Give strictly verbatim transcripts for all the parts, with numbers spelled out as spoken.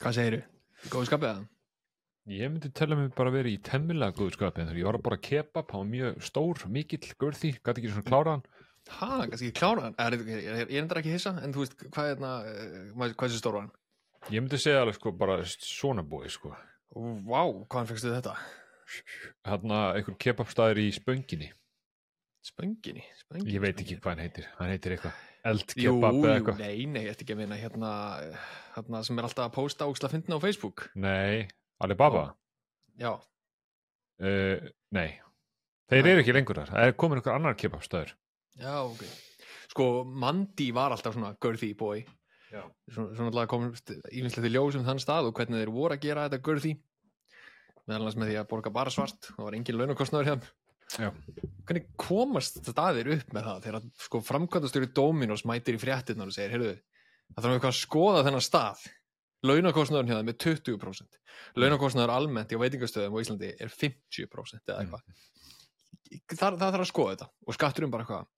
Hvað segirðu? Góðu skapið það? Ég myndi tella mig bara verið í temmilega góðu skapi en þegar ég var að borða kebab, hann var mjög stór, mikill, görði, gæti ekki svona klára hann. Ha, kannski ekki klára hann? Er, er, er, ég er endur ekki hissa, en þú veist, hvað er það, hvað er þessi stór var hann? Ég myndi segja alveg sko bara svona búi sko. Vá, hvaðan fegstu þetta? Hérna einhver kebabstaður í Spönginni. Spönginni? Spönginni? Ég veit ekki hvað hann heitir, hann heitir eitthvað eldkebab jú, eða eitthvað. Jú, nei, nei, þetta ekki að meina hérna, hérna sem er alltaf að posta óksla fyndina á Facebook. Nei, Alibaba? Já. Uh, nei, þeir eru ekki lengur þar, það er komin einhver annar kebabstaður. Já, ok. Sko, Mandi var alltaf svona girthy boy. Já. Svona, svona alltaf komist ívinslega til ljós um þann stað og hvernig þeir voru að gera þetta girthy. Meðal annars með því að borga bara svart, það var engin launakostnaður hjá þeim. Já. Hvernig komast staðir upp með það þegar sko framkvæmdastjóri Dominos mætir í fréttirnar og segir, heyrðu, það þarf eitthvað að skoða þennan stað. Launakostnaðurinn hjá þeim er tuttugu prósent. Launakostnaður almennt í veitingastöðum á Íslandi er fimmtíu prósent eða eitthvað. Það, það þarf að skoða þetta og skatturinn bara eitthvað.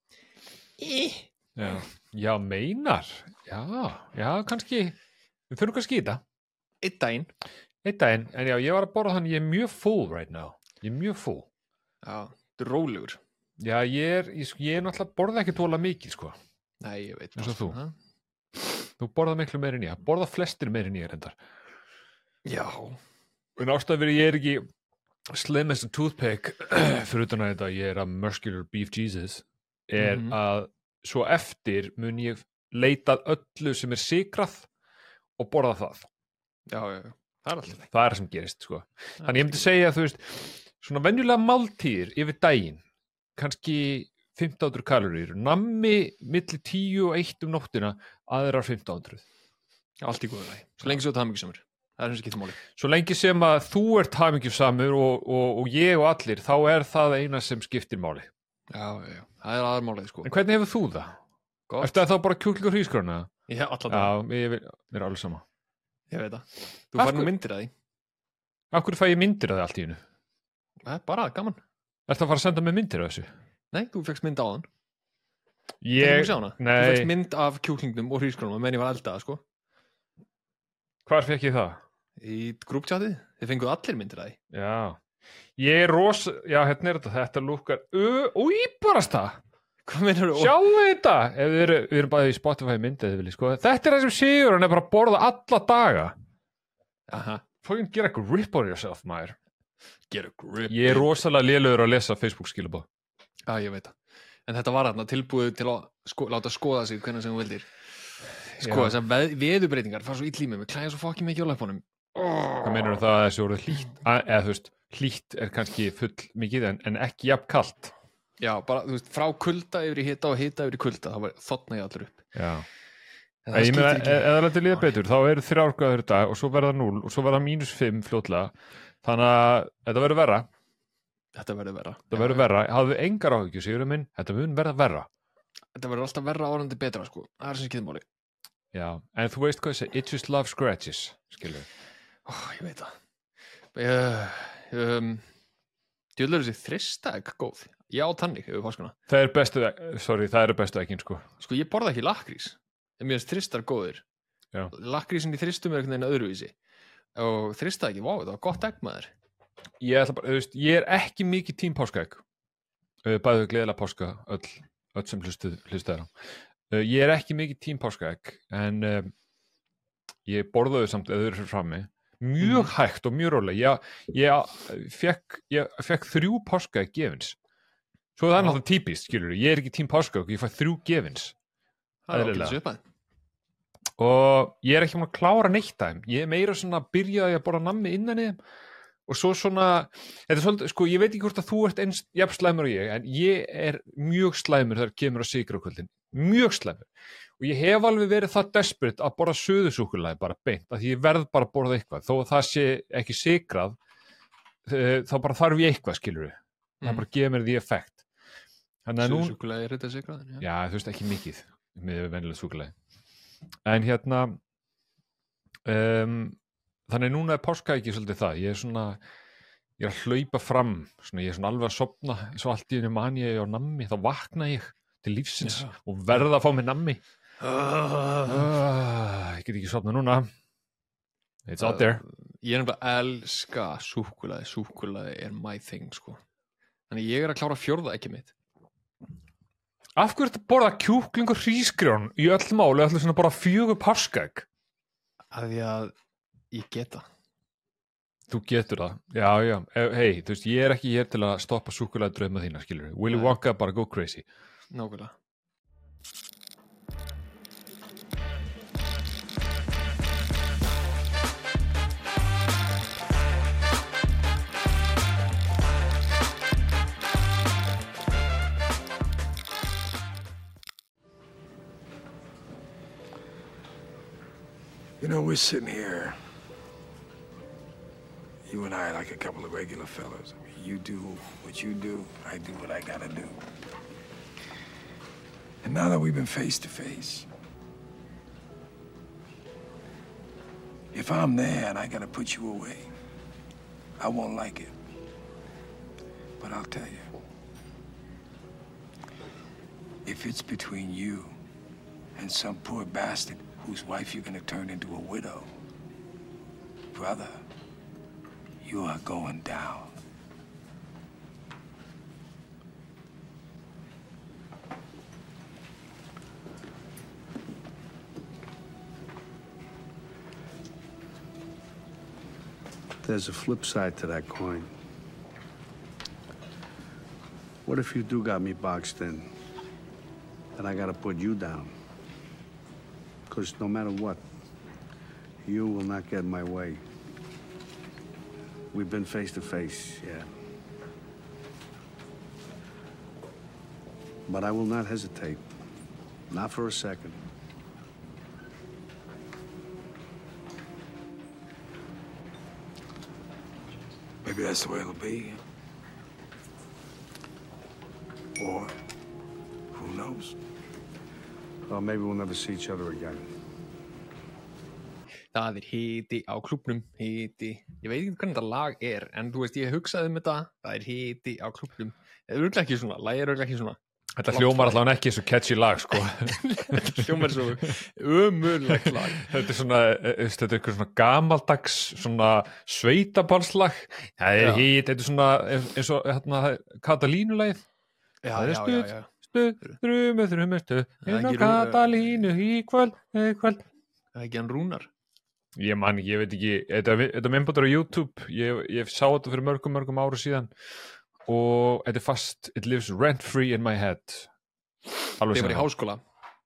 Já, já, meinar. Já, já, kannski, við fyrir kannski í þetta. Einn daginn. Einn daginn, en já, ég var að borða þannig, ég er mjög full right now. Ég er mjög full. Já, þú er rólegur. Já, ég er, ég, ég er náttúrulega borða ekki tóla mikið, sko. Nei, ég veit. Eins og þú. Ha? Þú borða miklu meir en ég. Borða flestir meir en ég reyndar. Já. En ástæða fyrir ég er ekki slim as a toothpick fyrir utan að þetta, ég er að muscular beef Jesus, er Mhm. að svo eftir mun ég leita að öllu sem er sikrað og borða það. Já, já, já. Það er alltaf. Það er það sem gerist, sko. Þannig ég myndi segja að þú veist, svona venjulega máltíðir yfir daginn, kannski fimmtán hundruð kaloríur, nammi milli tíu og eitt um nóttina, aðrar fimmtán hundruð. Allt í góðu lagi. Svo lengi svo þetta hamingjusamur. Það er eins og skiptir máli. Svo lengi sem að þú ert hamingjusamur og, og, og ég og allir, þá er það eina sem skiptir máli. Já, já, já. Það er aðarmálið, sko. En hvernig hefur þú það? Gott. Ertu það þá bara kjúklingur og hrísgrjóna? Já, allan Já, dag. ég vil, mér er alveg sama. Ég veit það. Þú Af fær nú hverju- myndir að því. Af hverju fæ ég myndir af það allt í einu? Það er bara gaman. Ertu að fara að senda mig myndir af þessu? Nei, þú fegst mynd á hann. Ég, Þú nei, fegst mynd af kjúklingnum og hrísgrónum menn ég var eldaða, sko. hvar fekk ég það? Í grúptjátið. Þið fenguð allir myndir að því. Já, ég er ros, já, hérna er þetta, þetta lúkar, og íbarast það, Hvað meinar þú? sjáu þetta, ef við erum, við erum bæðið í Spotify myndið, þið viljið, sko, þetta er það sem sigur, hann er bara að borða alla daga, Aha. fókin gera eitthvað rip on yourself, maður, Get a grip. ég er rosalega lélugur að lesa Facebook skilabóð, Já, ég veit það. En þetta var þarna tilbúið til að sko, láta skoða sig hvernig sem þú vildir. Sko, Já. þessar veð, veðurbreytingar fara svo ill í mig, við klæðum svo fokkin mikið á löpunum. hvað meinur það að þessi orðið hlýtt, að, eða þú veist, hlýtt er kannski full mikið en, en ekki jafn kalt, Já, bara, þú veist, frá kulda yfir í hita og hita yfir í kulda, þá var þotna ég allur upp. já. En Ég meina, skiptir ef það lætur líða betur, þá eru þrjárgráður í dag og svo verða núll og svo verða mínus fimm fljótlega. Þannig að þetta verður verra. Þetta verður verra. Þetta verður verra. Hafðu engar áhyggjur, Sigurður minn. Þetta mun verða verra. Þetta verður alltaf verra árandi betra, sko. Það er sem skiptir máli. Já, en þú veist hvað ég segi, itches love scratches, skilur. Ó, ég veit það. Uh, um, Djúðlega er þessi þristegg góð. Ég á tannig yfir páskuna. Það er bestu, sorry, það eru bestu ekkin, sko. Sko, ég borða ekki lakrís. En mér finnst þristar góðir. Já. Lakrísin í þristum er einhvern veginn öðruvísi. Og þristeggi, vá, þetta var gott egg maður. Ég ætla bara, þú veist, ég er ekki mikið tím páskaegg. Bæðu gleðilega páska, öll, öll sem hlustuð, hlustuð er á. Ég er ekki mikið tím páskaegg, en um, ég borðaði samt eða þau eru fyrir frammi. Mjög Mhm. hægt og mjög rólega. Ég, ég, fekk, ég fekk þrjú páskaegg gefins. Svo það er Já. náttúrulega típist, skilur. Ég er ekki tím páskaegg, ég fæ þrjú gefins. Það er Eðlilega. ágætis uppæð. Og ég er ekki maður að klára neitt af þeim. Ég er meira svona að byrja að borða nammi innan í þeim. Og svo svona, þetta er svolítið, sko, ég veit ekki hvort að þú ert eins jafn slæmur og ég, en ég er mjög slæmur þegar kemur á sykrukvöldin. Mjög slæmur. Og ég hef alveg verið það desperate að borða suðusúkkulaði bara beint, að ég verð bara að borða eitthvað. Þó að það sé ekki sykrað, eh, þá bara þarf ég eitthvað, skilur við. Það Mm. bara gefur mér því effekt. Þannig að nú, Suðusúkkulaði er þetta sigrað? já, þú veist ekki mikið með venjulega súkkulaði. En hérna, um, þannig núna er páska ekki svolítið það. Ég er svona, ég er að hlaupa fram, svona, ég er svona alveg að sofna, svo allt í einu man ég á nammi, þá vakna ég til lífsins Já. og verða að fá mér nammi. Uh, Uh, ég get ekki sofna núna. It's out there. Ég er nefnilega elska súkkulaði, súkkulaði er my thing, sko. Þannig ég er að klára fjórða ekki mitt. Af hverju ertu að borða kjúkling og hrísgrjón í öll máli, ætla svona bara fjögur páskaegg? Af því að ég geta. Þú getur það, já, já, hei, þú veist, ég er ekki hér til að stoppa súkkulaði drauma þína, skilur við. Willy Wonka bara go crazy. Nákvæmlega. You know, we're sitting here, you and I like a couple of regular fellas. You do what you do, I do what I gotta do. And now that we've been face to face, if I'm there and I gotta put you away, I won't like it. But I'll tell you, if it's between you and some poor bastard whose wife you're gonna turn into a widow, brother, you are going down. There's a flip side to that coin. What if you do got me boxed in, and I gotta put you down? Because no matter what, you will not get in my way. We've been face to face, yeah. But I will not hesitate. Not for a second. Maybe that's the way it'll be. Or, who knows? Or maybe we'll never see each other again. Það er hiti á klúbbnum, hiti. Ég veit ekki hvernig þetta lag er, en þú veist, ég hugsaði um þetta. Það er hiti á klúbbnum. Það er örugglega ekki svona, lagið er örugglega ekki svona. Þetta hljómar allavega ekki svo catchy lag, sko. Þetta hljómar svo ömurlegt lag. Þetta er svona, þetta er eitthvað svona gamaldags, svona sveitabalslag. Það er Já. hít, þetta er svona eins og hérna Katalínulagið. Já, Það er já, stuð, já, já. stuð, þrumu, þrumu, stuð. Það er Inn á ekki rú- Katalínu í kvöld, í kvöld. Það er ekki hann Rúnar. Ég man, ég veit ekki, þetta, þetta myndbátur á YouTube, ég, ég sá þetta fyrir mörgum, mörgum áru síðan og þetta er fast, it lives rent free in my head. Alveg Þegar ég var í sem það. háskóla,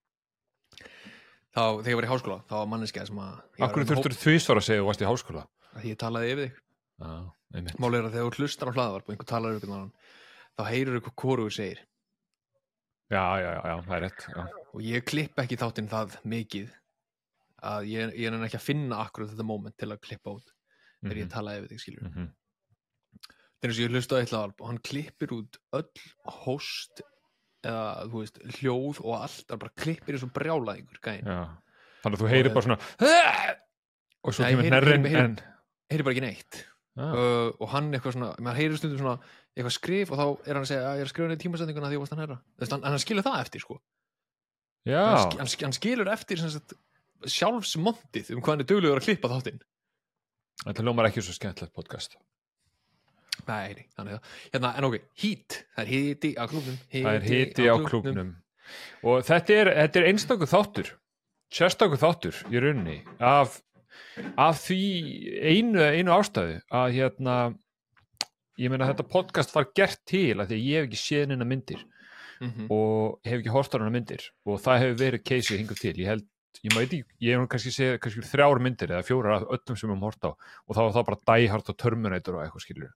þá, þegar ég var í háskóla, þá var manneskja sem að... ég var Akkur með þurftur þvísvar að segja þú varst í háskóla? hóp- að Ég talaði yfir þig. Já, einmitt. Málið er að þegar þú hlustar á hlaðvarp og einhver talar yfir einhvern annan, þá heyrur eitthvað hvorugur segir. Já, já, já, já, það er rétt. Já. Og ég klipp ekki þáttinn það mikið að ég, ég er ekki að finna akkurat þetta moment til að klippa út þegar ég Mhm, talaði yfir þig, skilur. mhm. Það er eins og ég hlusta á eitt hlaðvarp og hann klippir út öll host eða, þú veist, hljóð og allt, það bara klippir eins og brjálaðingur, gæinn. Já. Þannig að þú heyrir bara svona og svo Nei, kemur heyri- hnerrin heyri- heyri- en Heyrir bara ekki neitt. Já. Uh, og hann eitthvað svona, maður heyrir stundum svona eitthvað skrif og þá er hann að segja að ég er að skrifa niður tímasendinguna því ég varst hann herra. Þess, hann, hann skilur það eftir, sko. Já, Hann, sk- hann, sk- hann skilur eftir sem sagt, sjálfsmontið um hvað hann er duglegur að klippa þáttinn. þetta hljómar ekki svo skemmtilegt podcast. Nei, nei, þannig að, hérna, en ok, hít, það er hiti á klúbnum. Það er hiti á klúbnum og þetta er, þetta er einstakur þáttur sérstakur þáttur í rauninni af, af því einu, einu ástæðu að hérna ég meina þetta podcast var gert til að því að ég hef ekki séð neina myndir Mm -hmm. og hef ekki hort á hana myndir og það hefur verið case hingað til, ég held ég maður ekki, ég hef nú kannski séð kannski þrjár myndir eða fjórar af öllum sem við höfum hort á og þá var það bara Die Hard og Terminator og eitthvað skilur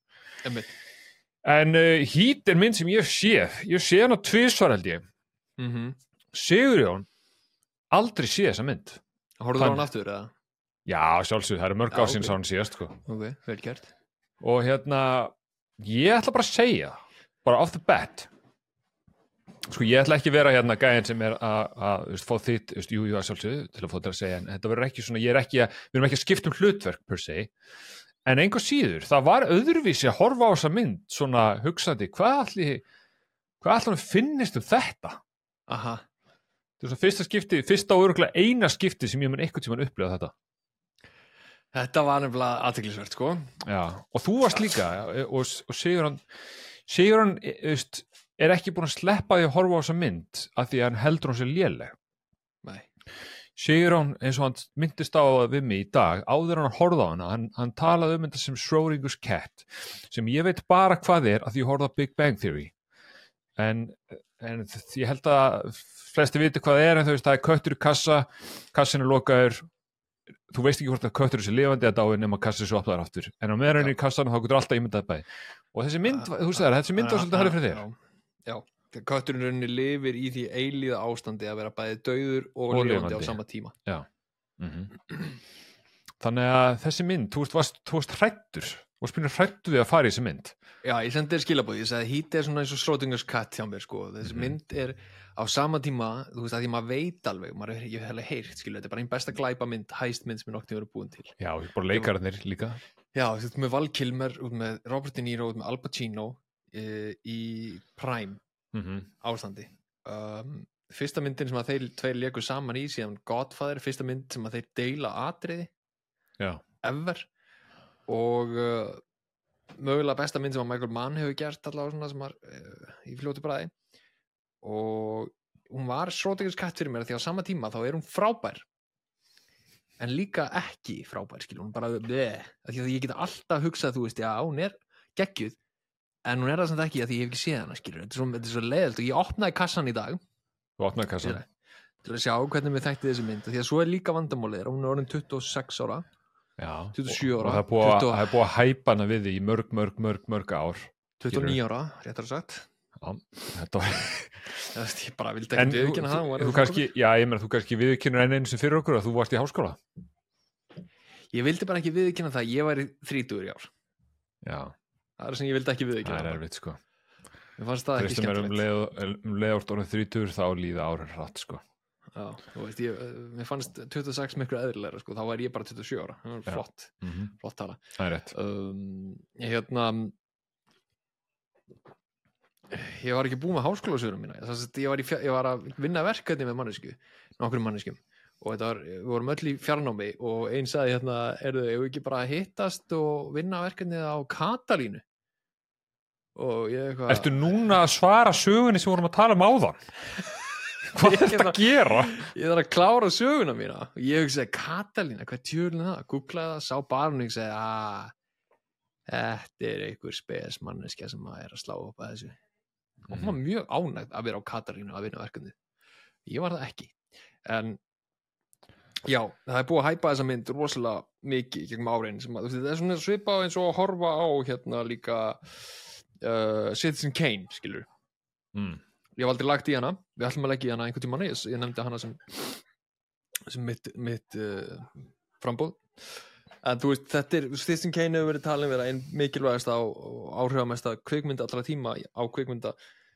en uh, Heat er mynd sem ég hef séð ég hef séð hana tvisvar held ég mm -hmm. Sigurjón aldrei séð þessa mynd. Horfðu á hann aftur, eða? Já, sjálfsög, það eru mörg Já, ár síðan ok. sá hann síðast sko. Ok, vel gert. Og hérna ég ætla bara að segja bara off the bat sko ég ætla ekki að vera hérna gæðin sem er að, að þú veist, fá þitt, þú veist, jú, jú, að sjálfsögðu til að fá þetta að segja, en þetta verður ekki svona, ég er ekki að við erum ekki að skipta um hlutverk per se en einhver síður, það var öðruvísi að horfa á þessa mynd, svona hugsandi, hvað allir hvað allir finnist um þetta? Aha. Þetta er svona fyrsta skipti, fyrsta og örugglega eina skipti sem ég mun einhvern tímann upplifa þetta. Þetta var nefnilega athyglisvert, sko. Já, og þú varst líka og, og Sigurjón Sigurjón veist, er ekki búin að sleppa því að horfa á þessa mynd af því að hann heldur hún sér léleg. Nei. Sigurjón, eins og hann myndist á við mig í dag, áður hann að horfa á hana, hann, hann talaði um þetta sem Schrodinger's cat, sem ég veit bara hvað er af því ég horfði á Big Bang Theory. En, en ég held að flesti viti hvað það er, en þú veist, það er köttur í kassa, kassin er lokaður, þú veist ekki hvort að köttur er sér lifandi að dáin nema kassin svo opnaður aftur, en á meðan í kassan þá getur alltaf ímyndað bæði. Og þessi mynd, þú veist það, þessi mynd var svolítið hærri fyrir þér. Já, já. Kötturinn rauninni lifir í því eilíða ástandi að vera bæði dauður og, og lifandi á sama tíma. Já. Mm-hmm. Þannig að þessi mynd, þú veist, þú veist hrættur, og spyrir hrættu því að fara í þessi mynd. Já, ég sendi þér skilabóð, ég sagði hít er svona eins og Schrodinger's cat hjá mér, sko. Þessi mm-hmm. mynd er á sama tíma, þú veist, að því maður veit alveg, maður er, ég hef alveg heyrt, skilu, þetta er bara einn besta glæpa mynd, hæst mynd sem er noktið verið búin til. Já, bara leikararnir líka. Já, þú veist, með Val Kilmer, út með Robert De Niro, út með Al Pacino e, í Prime mm-hmm. ástandi. Um, fyrsta myndin sem að þeir tveir léku saman í, síðan Godfather, fyrsta mynd sem að þeir deila atriði, Já. ever, og uh, mögulega besta mynd sem að Michael Mann hefur gert allavega svona sem var uh, í fljótu bræði, og hún var Schrodinger's cat fyrir mér því á sama tíma þá er hún frábær en líka ekki frábær, skilur, hún bara bleh, því að ég geta alltaf hugsað, þú veist, já, hún er geggjuð, en hún er það samt ekki að því ég hef ekki séð hana, skilur, þetta er svo, þetta er svo leiðilt og ég opnaði kassan í dag Þú opnaði kassan til að sjá hvernig við þekkti þessi mynd, því að svo er líka vandamálið, hún er orðin tuttugu og sex ára Já, tuttugu og sjö ára og það er búið, tuttugu... að, búið að hæpa hana við því í mörg, mörg, mörg, mörg ár tuttugu og níu ára, réttar að sagt Já, þetta var ég bara vildi ekki viðurkenna það þú, þú kannski, já, ég meina, þú kannski viðurkennur enn einu sem fyrir okkur að þú varst í háskóla Ég vildi bara ekki viðurkenna það, ég væri þrítugur í ár Já Það er sem ég vildi ekki viðurkenna Það er erfitt, sko Mér fannst það ekki skemmtilegt um leið, um leiðort orðin þrítugur þá líða árin hratt, sko Já, þú veist, ég, mér fannst tuttugu og sex miklu eðlilegra, sko, þá var ég bara tuttugu og sjö ára það var flott, mm-hmm. flott tala Það er rétt um, Ég hérna Ég var ekki búin með háskólasögurum mína þess að ég var, í, ég var að vinna verkefni með mannesku, nokkrum manneskjum og þetta var, við vorum öll í fjarnámi og einn sagði hérna, erðu, ef við ekki bara hittast og vinna verkefnið á Katalínu og ég eitthvað Ertu núna að svara sögunni sem vorum að tala um áðan? Hvað er þetta að gera? Ég þarf að klára söguna mína og ég hugsaði, Katalína, hvað tjörlun það? Googlaði það, sá barn og ég segi að þetta er einhver spes manneskja sem að er að slá upp að þessu og hún var mjög ánægð að vera á Katalínu að vinna verkefnið. Ég var það ekki en já, það er búið að hæpa þessa mynd rosalega mikið gegnum árin sem að þetta er svona svipað eins og að horfa á hérna líka uh, Citizen Kane, skilur mm. Ég hef aldrei lagt í hana, við ætlum að leggja í hana einhvern tímann, ég, ég nefndi hana sem sem mitt, mitt uh, frambóð en þú veist, þetta er, Citizen Kane hefur verið talin vera einn mikilvægasta og áhrifamesta kvikmynda allra tíma á kvikmynda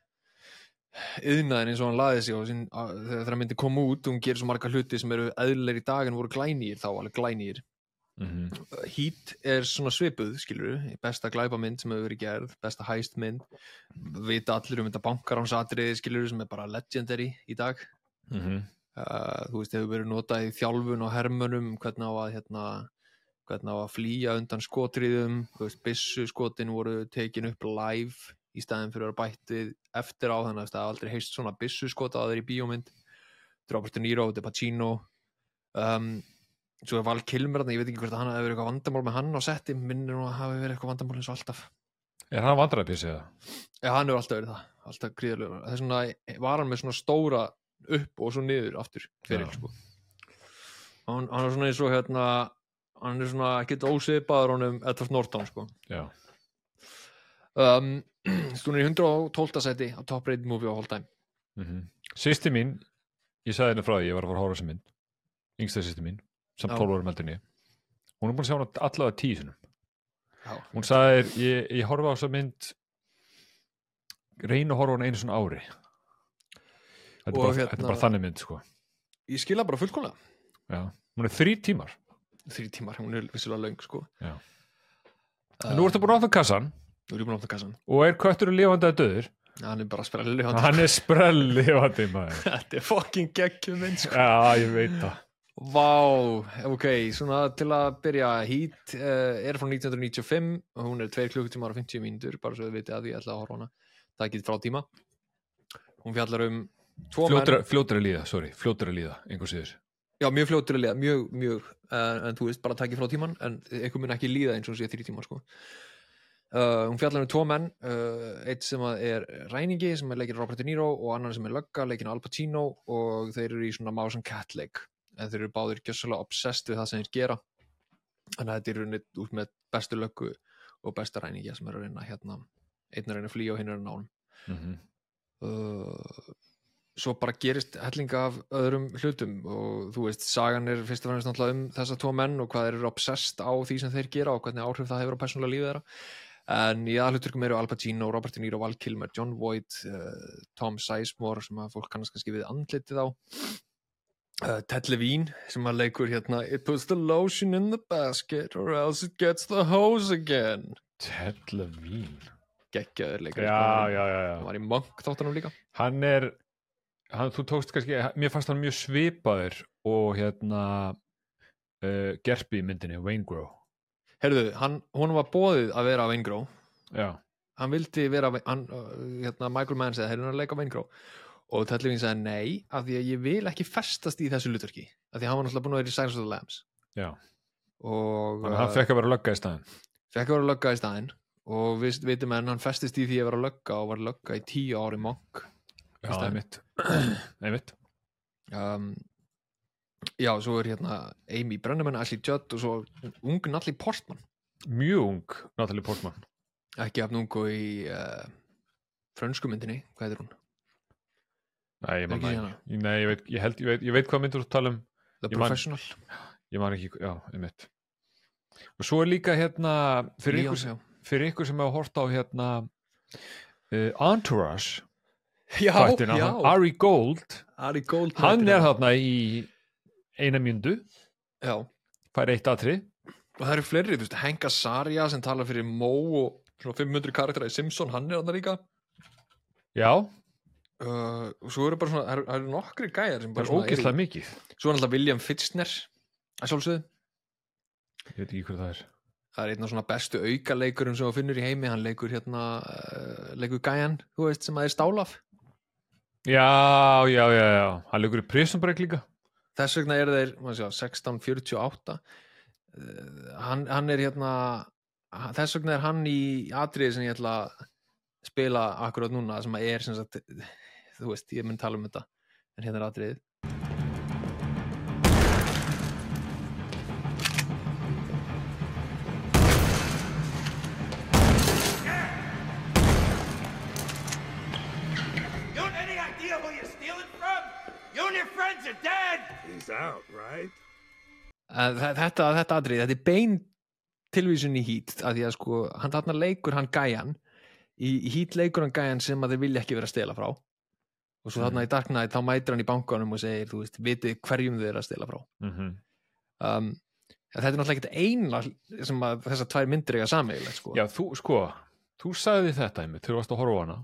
iðnaðin eins og hann laði sig og sín, að, þegar það myndi koma út, hún gerir svo marga hluti sem eru eðlilegir í dag en voru glænýr þá alveg glænýr mm-hmm. Heat er svona svipuð, skilur besta glæpamynd sem hefur verið gerð besta hæstmynd, vita allir um þetta bankaránsatriði, skilur sem er bara legendary í dag mm-hmm. uh, þú veist, hefur verið notað í þjálfun og hermönum, hvernig á að hérna, hvernig á að flýja undan skotriðum, þú veist, byssu skotin voru tekin upp live í staðin fyrir að vera bætt við eftir á þannig að það aldrei heist svona byssu skota að þeir í bíómynd Robert De Niro, De Pacino um Svo er Val Kilmer, ég veit ekki hvort að hann hafi verið eitthvað vandamál með hann á setti, minnir nú að hafi verið eitthvað vandamál eins og alltaf. Er hann vandræðapísi eða? Já, hann hefur alltaf verið það, alltaf gríðarlegur. Það er svona, var hann með svona stóra upp og svo niður aftur fyrir, sko. Hann, hann er svona eins og hérna, hann er svona ekkert ósvipaður honum Edward Norton, sko. Já. Um, Stúnir í hundrað og tólfta seti á top rated movie of all time. Mm-hmm. Systir mín, ég sagði henni frá því, ég var að fara að hóra sem minn, yngsta systir mín. Samt tólf árum heldur niður. Hún er búin að sjá hana allavega tíu sinum. Já. Hún sagði, ég, ég horfa á þessa mynd reyna að horfa á hana einu svona ári. Þetta er, bara, hérna, þetta er bara þannig mynd, sko. Ég skila bara fullkomlega. Já, hún er þrí tímar. Þrí tímar, hún er vissulega löng, sko. Já. En nú ertu búin að opna kassan. Nú er ég búin að opna kassan. Og er kötturinn lifandi að döður? Ja, hann er bara sprelllifandi. Hann er sprelllifandi, maður. Þetta er fucking geggjum mynd, sko. Já, ég veit það. Vá, ok, svona til að byrja Heat uh, er frá nítján hundruð níutíu og fimm og hún er tveir klukkutímar og fimmtíu mínútur bara svo þið vitið að ég ætla að horfa á hana það getið frá tíma hún fjallar um tvo Fljótur, menn fljótur að líða, sorry, fljótur að líða einhver síður. já, mjög fljótur að líða, mjög, mjög uh, en þú veist, bara takið frá tíman en eitthvað mun ekki líða eins og sé þrjú tíma sko. uh, hún fjallar um tvo menn uh, eitt sem að er ræningi sem er leikinn Robert De Niro og annan sem er lögga leikinn Al Pacino og þeir eru í svona mouse and cat leik en þeir eru báðir gjössalega obsessed við það sem þeir gera þannig að þetta er runnið út með bestu löggu og besta ræningja sem er að reyna hérna, einn er að reyna að flýja og hinn er að nánum Mm-hmm. uh, svo bara gerist hellinga af öðrum hlutum og þú veist, sagan er fyrst og fremst náttúrulega um þessa tvo menn og hvað þeir eru obsessed á því sem þeir gera og hvernig áhrif það hefur á persónulega lífið þeirra en í aðhluturkum eru Al Pacino, Robert De Niro, Val Kilmer, John Voight uh, Tom Sizemore sem að fólk kannast kannski við andlitið á Uh, Ted Levine sem að leikur hérna It puts the lotion in the basket or else it gets the hose again Ted Levine. geggjaður leikur Já, hann já, já, já. var í Monk þáttunum líka Hann er, hann, þú tókst kannski, mér fannst hann mjög svipaður og hérna uh, Gerpi í myndinni, Waingro. Heyrðu, hann, honum var boðið að vera Waingro Já. hann vildi vera hann, uh, hérna, Michael Mann segði, heyrðu hann að leika Waingro og Ted Levine sagði nei af því að ég vil ekki festast í þessu hlutverki af því að hann var náttúrulega búin að vera í Silence of the Lambs Já. og Þannig að hann fekk að vera lögga í staðinn. fekk að vera lögga í staðinn og við veitum en hann festist í því að vera lögga og var lögga í tíu ári Monk Já, einmitt. einmitt. um, já, svo er hérna Amy Brenneman, Ashley Judd og svo ung Natalie Portman Mjög ung, Natalie Portman. ekki jafn ung og í uh, frönsku myndinni, hvað heitir hún? Nei, ég man Ekki það hérna. ekki. Nei, ég veit, ég held, ég veit, ég veit hvað myndur þú tala um. The Ég man- Professional Ég man ekki, já, einmitt. Og svo er líka hérna, fyrir ykkur, Beyoncé. fyrir ykkur sem hefur hort á hérna uh, Entourage, já, þættina, já, Ari Gold, Ari Gold hann er þarna í eina mínútu, já, fær eitt atri. og það eru fleiri, þú veist, Hank Azaria sem talar fyrir Mo og svona fimm hundruð karaktera í Simpson, hann er þarna líka Já, uh, og svo eru bara svona, það eru- það eru nokkri gæjar sem það bara er svona eru- ógeðslega mikið. svo er alltaf William Fichtner að sjálfsögðu Ég veit ekki hvað það er. það er einn af svona bestu aukaleikurum sem þú finnur í heimi, hann leikur hérna uh, leikur gæjan, þú veist, sem að er stálaf Já, já, já, já, hann leikur í Prison Break líka. þess vegna er þeir maður sjá, sextán fjörutíu og átta uh, hann, hann er hérna hann- þess vegna er hann í atriði sem ég ætla að spila akkurat núna sem að er sem sagt, þú veist, ég mun tala um þetta en hérna er atriðið You have any idea who you're stealing from? You and your friends are dead! He's out, right? Uh, þe- þetta, þetta atrið, þetta er bein tilvísun í Heat að því að sko, hann þarna leikur hann gæjan í, í Heat leikur hann gæjan sem að þeir vilja ekki vera að stela frá og svo þarna í Dark Knight þá mætir hann í bankanum og segir, þú veist, vitið hverjum þeir eru að stela frá Mm um, þetta er náttúrulega ekkert eina sem að þessar tvær myndir eiga sameiginlegt sko. Já, þú, sko, þú sagði þetta einmitt, þú varst að horfa á hana.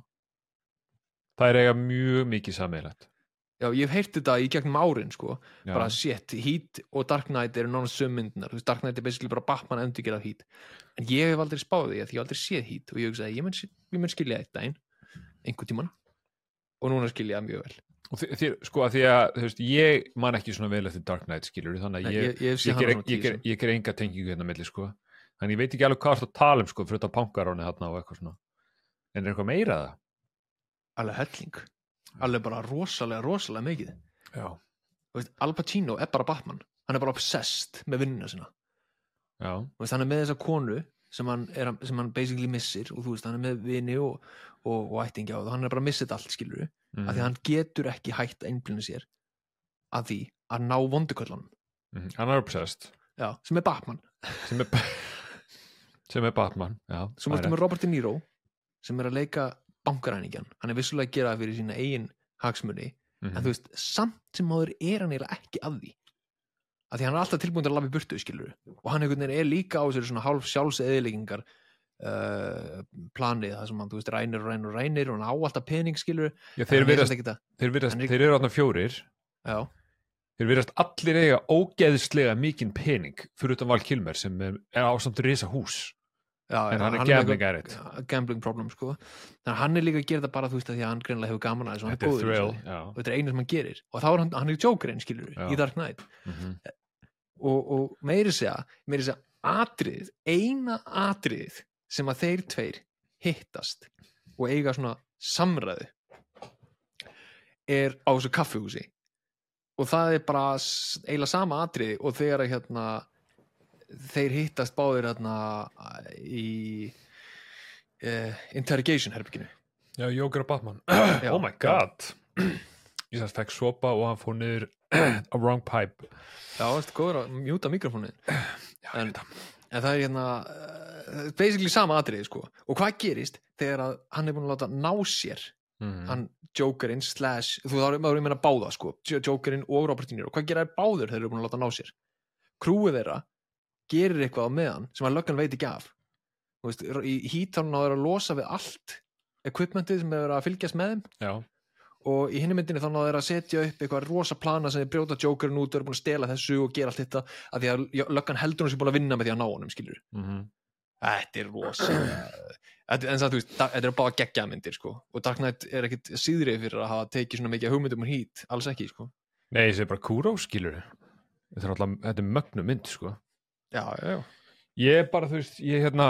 Það er eiga mjög mikið sameiginlegt. Já, ég hef heyrt þetta í gegnum árin sko. Já. bara shit, Heat og Dark Knight eru nánast söm myndinar, þú veist, Dark Knight er basically bara Batman endurgerð af Heat, en ég hef aldrei spáð því að ég hef aldrei séð Heat og ég hugsaði, ég mun, ég mun skilja eitt daginn einhvern tímann og núna skilja það mjög vel Og þi- þér, sko, að því að, þú veist, ég man ekki svona vel eftir Dark Knight, skilur, þannig að Nei, ég, ég- ég hef séð ég, hana ger, svona ég, tíu ger, sinnum. ég ger enga tengingu hérna milli, sko. Þannig ég veit ekki alveg hvað það tala um, sko, fyrir þetta pankaróni þarna og eitthvað svona. En er eitthvað meira það? alveg helling, alveg bara rosalega rosalega mikið, Já. þú veist, Al Pacino er bara Batman, hann er bara obsessed með vinnuna sinna, Já. þú veist, hann er með þessa konu sem hann, er, sem hann basically missir og þú veist, hann er með vini og, og, og ættingja og hann er bara missið allt, skilur Mm af því að hann getur ekki hægt að einblina sér að því að ná vonduköllunum -hmm. Hann er obsessed. já, sem er Batman, Sem er, sem er Batman, já. sem það er vartu með rétt. Robert De Niro sem er að leika bankaræningjan, hann er vissulega að gera það fyrir sína eigin hagsmuni, Mhm. en þú veist, samt sem áður er hann eiginlega ekki að því að því hann er alltaf tilbúin til að lafa í burtu, skilur og hann einhvern veginn er líka á sér svona hálf sjálfseðileggingar uh, planið, það sem hann, þú veist, rænir og rænir og rænir og hann á alltaf pening, skilur Já, þeir, virðast, ekki það, þeir, virðast, Hann er- þeir eru þarna fjórir já, þeir virðast allir eiga ógeðslega mikinn pening fyrir utan Val Kilmer sem er, er ásamt risa hús Já, en hann er er gambling líka- addict. ja, gambling problem sko. Þannig að hann er líka að gera það bara þú veist að því að hann greinlega hefur gaman að þessu og hann Þetta er góður í thrill, þessu. já. Og þetta er einu sem hann gerir og þá er hann, hann er Jokerinn skilur Já. í Dark Knight Mhm. og, og meiri segja meiri segja atriðið, eina atriðið sem að þeir tveir hittast og eiga svona samræðu er á þessu kaffihúsi og það er bara s- eiginlega sama atriði og þegar að hérna þeir hittast báðir hérna í uh, interrogation herbygginu Já, Joker og Batman Já, Oh my god Ég sagði fekk sopa og hann fór niður a wrong pipe Já, það er góður að mjúta mikrofónin Já, en, en það er hérna uh, basically sama atriði sko og hvað gerist þegar að hann er búin að láta ná sér mm. hann Jokerinn slash þú þá erum við að báða sko Jokerinn og Robert De Niro og hvað gera þær báður þegar þeir eru búin að láta ná sér krúið þeirra gerir eitthvað á meðan sem að löggan veit ekki af þú veist, í hítarn á þeirra að losa við allt equipmentið sem er að fylgjast með þeim Já, og í hinni myndinni þá náðu þeir að setja upp eitthvað rosa plana sem þeir brjóta Jokerinn út og eru búin að stela þessu og gera allt þetta að því að löggan heldur hún sér búin að vinna með því að ná honum skilur mm þetta er rosa þetta, en það, þú veist, da- þetta er bara geggja myndir sko. og Dark Knight er ekkit síðrið fyrir að hafa tekið svona mikið hugmyndum og hít alls ekki sko. Nei, þessi er bara kúró, skilur Þetta er alltaf, þetta er mögnu mynd, sko já, já, já Ég er bara, þú veist, ég hérna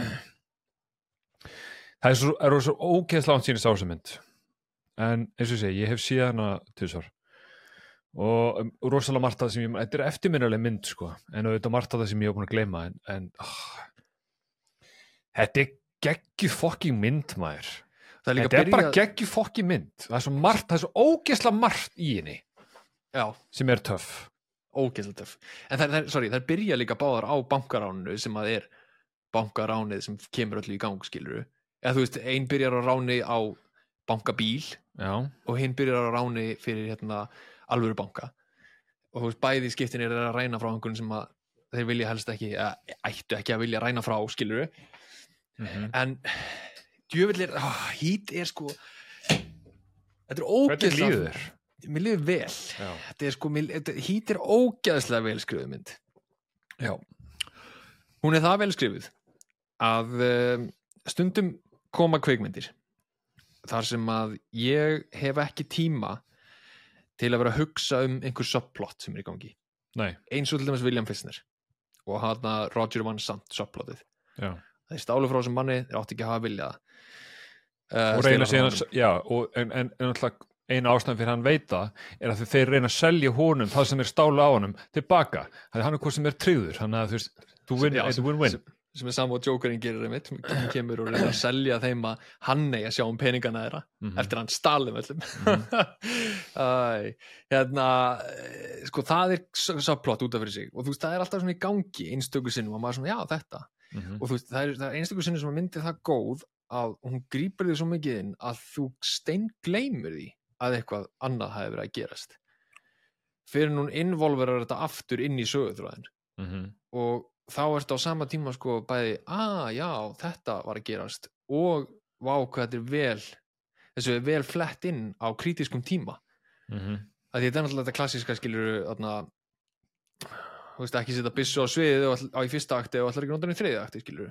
Það er svo, er svo ógeðslega langt síðan sása mynd en eins og ég segi, ég hef síðan hana tvisvar og um, rosalega margt það sem ég, þetta er eftirminnileg mynd, sko en auðvitað margt það sem ég hef búin að gleyma en, en oh, þetta er geggju fucking mynd, maður það er líka Þetta er bara byrjað- geggju fucking mynd það er svo margt, það er svo ógeðslega margt í henni já, sem er töff ógeðslega töff en það, það, sorry, það byrja líka báðar á bankaráninu sem að er bankaránið sem kemur öllu í gang skiluru eða þú veist, ein byrjar á ráni á bankabíl Já, og hinn byrjar á ráni fyrir hérna alvöru banka og þú veist, bæði skiptin er að ræna frá einhvern sem að þeir vilja helst ekki, eða ættu ekki að vilja ræna frá skiluru mm en djöfellir, oh, hít er sko þetta er Hvernig ógeðslega líður þér? mér líður vel Já. þetta er sko, mér, þetta, hít er ógeðslega vel skrifuð mynd já hún er það vel skrifuð að um, stundum koma kveikmyndir þar sem að ég hef ekki tíma til að vera að hugsa um einhver subplot sem er í gangi Nei, eins og til dæmis William Fichtner og hann Roger Van Sant subplotið já það er stálu frá þessum manni, þeir átti ekki að hafa vilja uh, og reyna síðan, já, og, en, en, en alltaf eina ástæðan fyrir hann veit það er að þeir reyna að selja honum það sem er stálu á honum tilbaka, þannig að hann er hvað sem er tryggður, þannig að þú veist, þú win, Já, it's a win-win sem, sem er saman og Jokerinn gerir einmitt hann kemur og reynir að selja þeim að hann eigi að sjá um peningana þeirra Mhm. eftir að hann stalum öllum Æ, hérna eh, sko það er s- subplot út af fyrir sig og þú veist það er alltaf svona í gangi einstöku sinnum og maður svona já þetta Mhm. og þú veist það er, það er einstöku sinnum sem að myndi það góð að hún grípur því svo mikið inn að þú stein gleymur því að eitthvað annað hafi verið að gerast fyrir hún involverar þetta aftur inn í söguþráðin Mhm. og þá ertu á sama tíma sko bæði, að já, þetta var að gerast og vá hvað þetta er vel þessu er vel flett inn á kritískum tíma Mhm. að því þetta er náttúrulega þetta klassíska skilur þarna þú veist ekki setja byssu á sviðið og all- á í fyrsta akti og allar ekki nota hann í þriðja akti skilur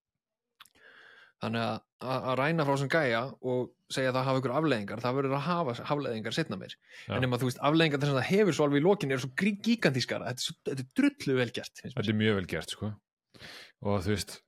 þannig að að að ræna frá sem gæja og segja að það hafa ykkur afleiðingar það verður að hafa afleiðingar setna meir Já. en ef að þú veist afleiðingar þess að það hefur svo alveg í lokin er svo gí- gigantískar þetta er, svo, þetta er drullu vel gert finnst mér. Þetta er mjög vel gert, sko og þú veist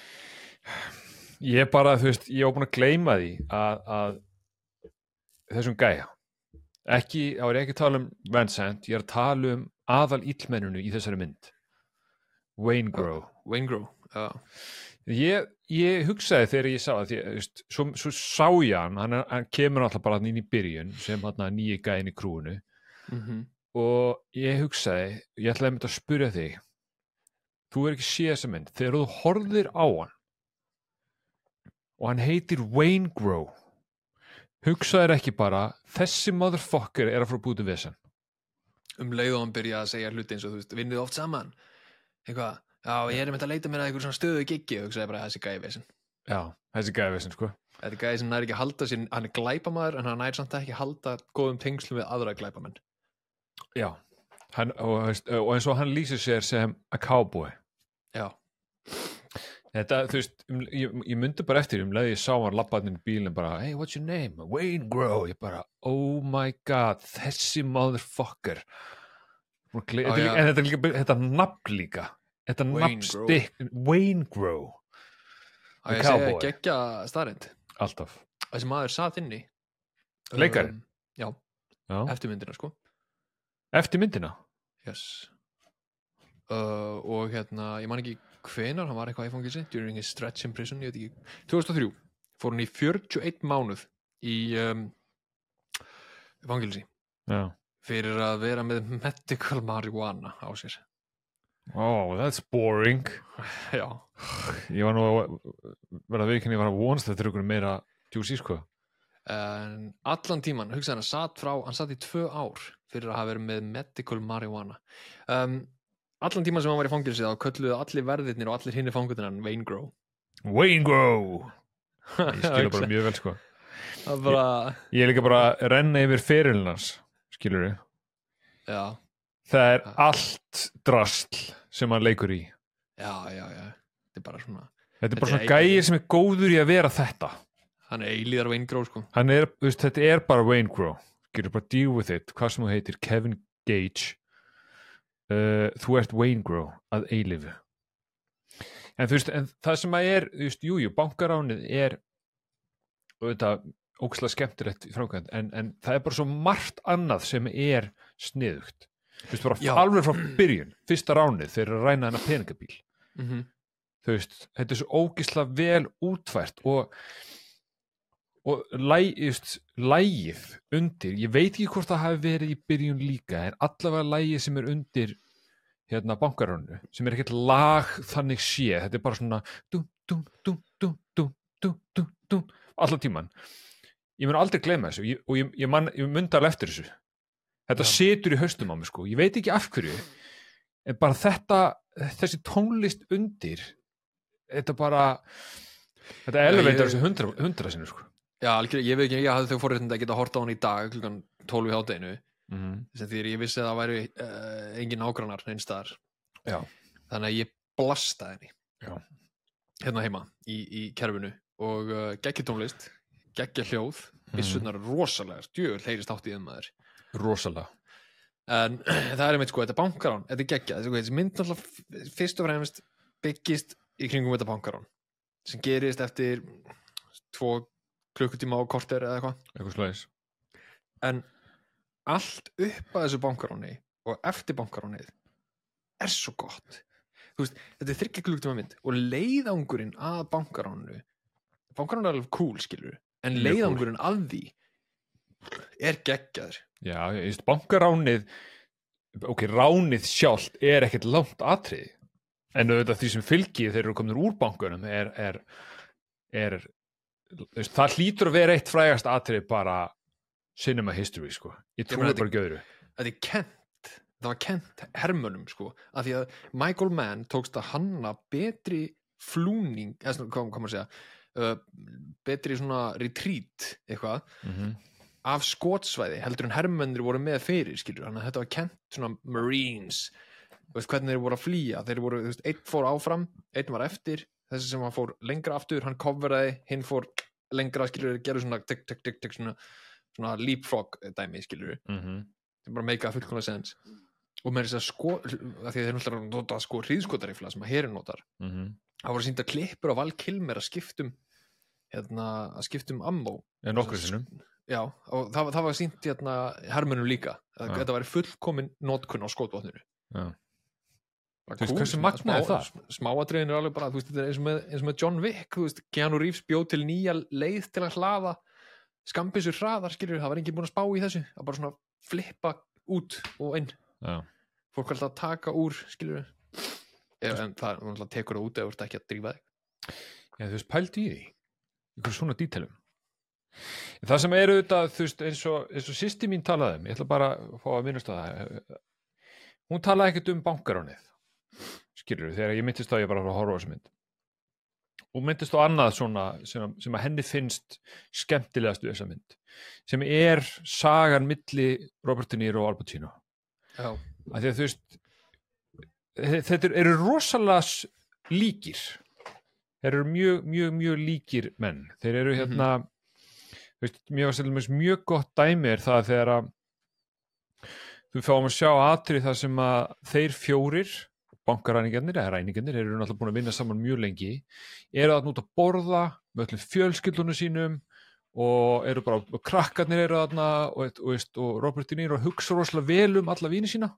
ég bara, þú veist, ég var búin að gleyma því að, að þessum gæja ekki, þá er ég ekki að tala um Vincent, ég er að tala um aðal illmenninu í þessari mynd Wayne Grow Waingro já Ég, ég hugsaði þegar ég sá það, því, þú veist, svo, svo sá ég hann, hann, er- hann kemur alltaf bara inn í byrjun sem hann nýja gæinn í krúinu mm og ég hugsaði, ég ætlaði að mynda að spyrja þig, þú er ekki séð þessa mynd, þegar þú horfðir á hann og hann heitir Wayne Grow, hugsaðir ekki bara, þessi motherfucker er að fara að búti vesen. um leið og hann byrja að segja hluti eins og þú veist vinnið oft saman eitthvað já ég er með að leita mér að eitthvað svona stöðu giggi og hugsaði bara þessi gæi vesen Já, þessi gæði vesen, sko. þetta er gæi sem nær ekki að halda sér hann er glæpamaður en hann nær samt ekki að halda góðum tengslum við aðra glæpamenn Já, hann, og, veist, og eins og hann lýsir sér sem a cowboy Já, þetta, þú veist, um, ég, ég myndi bara eftir um leið ég sá hann labbaðin í bílinn bara, hey, what's your name? Wayne Grow, ég bara, oh my god þessi motherfucker og, gle- Á, þetta, er já. líka, en þetta, er líka, þetta nafn líka þetta Wayne nafnstikk Wayne Grow að ég cowboy. segja geggja staðreind alltaf, þessi maður satt inni Leikarinn? Um, Já, já, eftir myndina sko eftir myndina Yes uh, og hérna, ég man ekki hvenar hann var eitthvað í fangilsi during his stretch in prison, ég veit ekki tvö þúsund og þrjú fór hann í fjörutíu og einn mánuð í um, fangilsi já, fyrir að vera með medical marijuana á sér oh, that's boring Já, ég var nú að verða viðkynni, ég var að vonast þetta er ykkur meira juicy sko en allan tíman, hugsaði hann satt frá hann satt í tvö ár fyrir að hafa verið með medical marijuana um, allan tíman sem hann var í fangilsi þá kölluðu allir verðirnir og allir hinni fangutinnan Wayne Grow Wayne Grow ég skilur bara mjög vel sko það bara, ég er líka bara að renna yfir ferilnars skilur við já, það er allt drasl sem hann leikur í já, já, já þetta er bara svona, þetta er Þetta bara er svona gæi sem er góður í að vera þetta hann er eilíðar Wayne Grow sko hann er, þú veist, þetta er bara Wayne Grow skilur bara deal with it, hvað sem þú heitir Kevin Gage uh, þú ert Wayne Grow að eilifu en þú veist, en það sem að er þú veist, jújú, jú, bankaránið er auðvitað ógeðslega skemmtilegt í framkvæmd, en, en það er bara svo margt annað sem er sniðugt þú veist, bara Já. alveg frá byrjun fyrsta ránið þeir eru að ræna hennar peningabíl mm -hmm. þú veist, þetta er svo ógeðslega vel útfært og og læg, just, lægið undir, ég veit ekki hvort það hafi verið í byrjun líka, en allavega lægið sem er undir hérna bankaráninu, sem er ekkert lag þannig sé, þetta er bara svona dum, dum, dum, dum, dum, dum, dum, dum, allan tíman ég mun aldrei gleyma þessu ég, og ég, ég, man, ég myndi alveg eftir þessu þetta Já. situr í haustum á mig sko, ég veit ekki af hverju en bara þetta, þessi tónlist undir þetta bara þetta Já, elevator ég- þessu hundra, hundra sinni sko Já, algjörlega, ég veit ekki, ég hafði þau forréttindi að geta hort á hann í dag klukkan tólf í hádeginu mm -hmm. sem því ég vissi að það væri uh, engin nágrannar neins staðar Já. þannig að ég blastaði henni Já. hérna heima í, í kerfinu og uh, geggja tónlist, geggja hljóð byssurnar rosalega, djöfull heyrist átt í þeim maður rosalega en það er einmitt sko, þetta bankarán þetta er geggjað, þessi mynd náttúrulega fyrst og fremst byggist í kringum þetta bankarán sem gerist eftir tvo klukkutíma á korter eða eitthvað eitthvað slæðis en allt upp að þessu bankaráni og eftir bankaránið er svo gott þú veist, þetta er þriggja klukkutíma mynd og leiðangurinn að bankaránu bankaránu er alveg cool skilur en Mjög leiðangurinn að því er geggjaður Já, ég veist, bankaránið ok, ránið sjálft er ekkert langt atriði en auðvitað því sem fylgið þeir eru komin úr bankunum er, er, er veist, það hlýtur að vera eitt frægast atriði bara cinema history sko ég Ég trúi meina, bara ekki öðru þetta er kent það var kent hermönum sko af því að Michael Mann tókst að hanna betri flúning eða svona, hvað hvað maður segja uh, betri svona retreat eitthvað mm -hmm. af skotsvæði heldur en hermennir voru með fyrir skilur, þannig að þetta var kent svona Marines, þú veist hvernig þeir voru að flýja þeir voru, þú veist, einn fór áfram einn var eftir, þessi sem hann fór lengra aftur hann coveraði, hinn fór lengra skilur, gerðu svona tek, tek, tek, tek svona, svona leapfrog dæmi skilur Mm -hmm. það bara make a fullkomlega sense og með þess að sko, að því að þeir náttúrulega nota sko hríðskotarifla sem að herin notar Mm -hmm. það voru sýnda klippur á Val Kilmer að skiptum hérna, að skiptum ammo En nokkru sinnum já, og það, það var sýnt hérna hermönum líka, að Já. þetta væri fullkomin notkun á skotvopninu Já. Bara Þú veist, cool, hversu smá- magnað er smá- það? smáatriðin er alveg bara, þú veist, þetta er eins og með, eins og með John Wick, þú veist, Keanu Reeves bjóð til nýja leið til að hlaða skambissur hraðar, skilur, það var enginn búin að spá í þessu, að bara svona flippa út og inn, Já. fólk var alltaf að taka úr, skilur en það er alltaf tekur það út eða þú ert ekki að drífa þig Já, þú veist, pældi í því ykkur svona dítelum það sem er auðvitað, þú veist, eins og, eins og sýsti mín talaði um, ég ætla bara að fá að minnast að það hún talaði ekkert um bankaránið skilur, þegar ég myndist á ég bara að horfa á þessu mynd og myndist á annað svona sem, sem að henni finnst skemmtilegast við þessa mynd sem er sagan milli Robert De Niro og Al Pacino já, að því að þú veist þetta eru rosalega s- líkir þeir eru mjög, mjög, mjög líkir menn þeir eru hérna mm -hmm. veist, mjög, mjög, mjög gott dæmi er það þegar að þú fáum að sjá atrið þar sem að þeir fjórir bankaræningarnir eða ræningarnir eru náttúrulega búin að vinna saman mjög lengi eru að nút að borða með öllum fjölskyldunum sínum og eru bara, og krakkarnir eru þarna og, og, og, og Robert De Niro hugsa rosalega vel um alla víni sína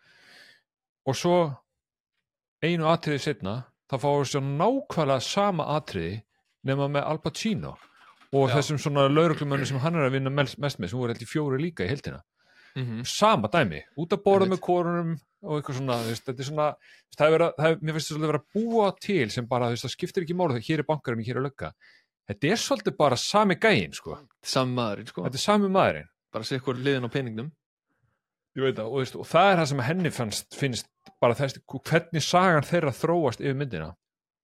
og svo einu atriði setna þá fáum við sjá nákvæmlega sama atriði nema með Al Pacino og Já. Þessum svona lögreglumönnum sem hann er að vinna mest með sem voru held í fjóri líka í heildina mm -hmm. sama dæmi, út að borða með korunum og eitthvað svona, veist, þetta er svona það er verið, það er, mér finnst þetta svolítið verið að búa til sem bara, veist, það skiptir ekki máli þegar hér er bankarinn, hér er lögga þetta er svolítið bara sami gæinn sko. Sami maðurinn sko. Þetta er sami maðurinn bara sé ykkur liðin á peningnum ég veit það, og, veist, og það er það sem henni fannst, finnst bara þess, hvernig sagan þeirra þróast yfir myndina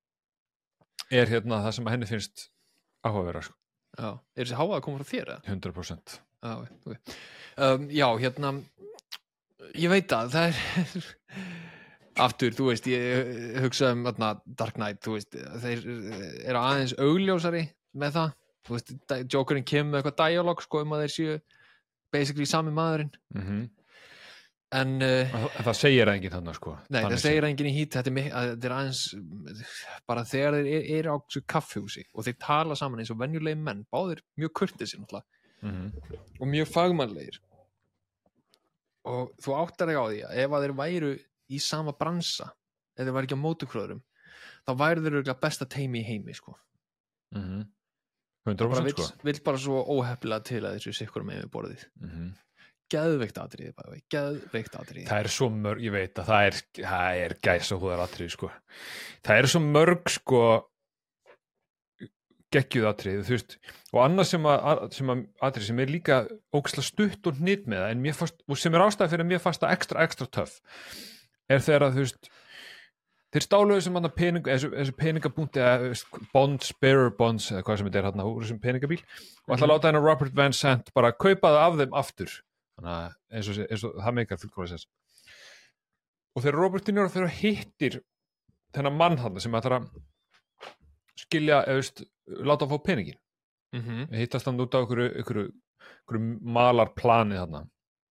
er hérna það sem henni finnst áhugaverða sko. Já, er þessi háa að koma frá þér eða? hundrað prósent Já, okay. um, já, hérna ég veit að það er aftur, þú veist, ég hugsa um atna, Dark Knight, þú veist þeir eru aðeins augljósari með það, þú veist, Jokerinn kemur með eitthvað dialog, sko, um að þeir séu basically sami maðurinn mm -hmm. en uh, það, það segir enginn þannig, sko nei, það segir enginn í hít, þetta er, þetta er aðeins bara þegar þeir eru á þessu kaffhúsi og þeir tala saman eins og venjulegi menn, báðir mjög kurteisir náttúrulega mm -hmm. og mjög fagmannlegir og þú áttar þig á því að ef að þeir væru í sama bransa ef þeir væri ekki á mótukröðurum þá væri þeir örugglega besta teimi í heimi sko. mm -hmm. hundrað prósent vill, sko vill bara svo óheppilega til að þessu sikkur með við borðið mm -hmm. geðveikt atriði geðveikt atriði það er svo mörg, ég veit að það er, það er gæsa húðar atriði sko það er svo mörg sko geggjuð atriði, þú veist og annað sem að, sem að atriði sem er líka ógeðslega stutt og hnit með það en mér fast, og sem er ástæði fyrir að mér fast að ekstra ekstra töff er þegar að þú veist þeir stáluðu sem hann pening, þessu, þessu peningabúnti eða bonds, bearer bonds eða hvað sem þetta er hann úr þessum peningabíl og ætla að láta hennar Robert Van Sant bara kaupa það af þeim aftur þannig að eins og, eins og það meikar fullkomlega sens og þegar Robert De Niro þegar hittir þennan mann hann sem ætlar að skilja, eða veist láta að fá peningin mm -hmm. hittast hann út á einhverju, einhverju, einhverju malarplani þarna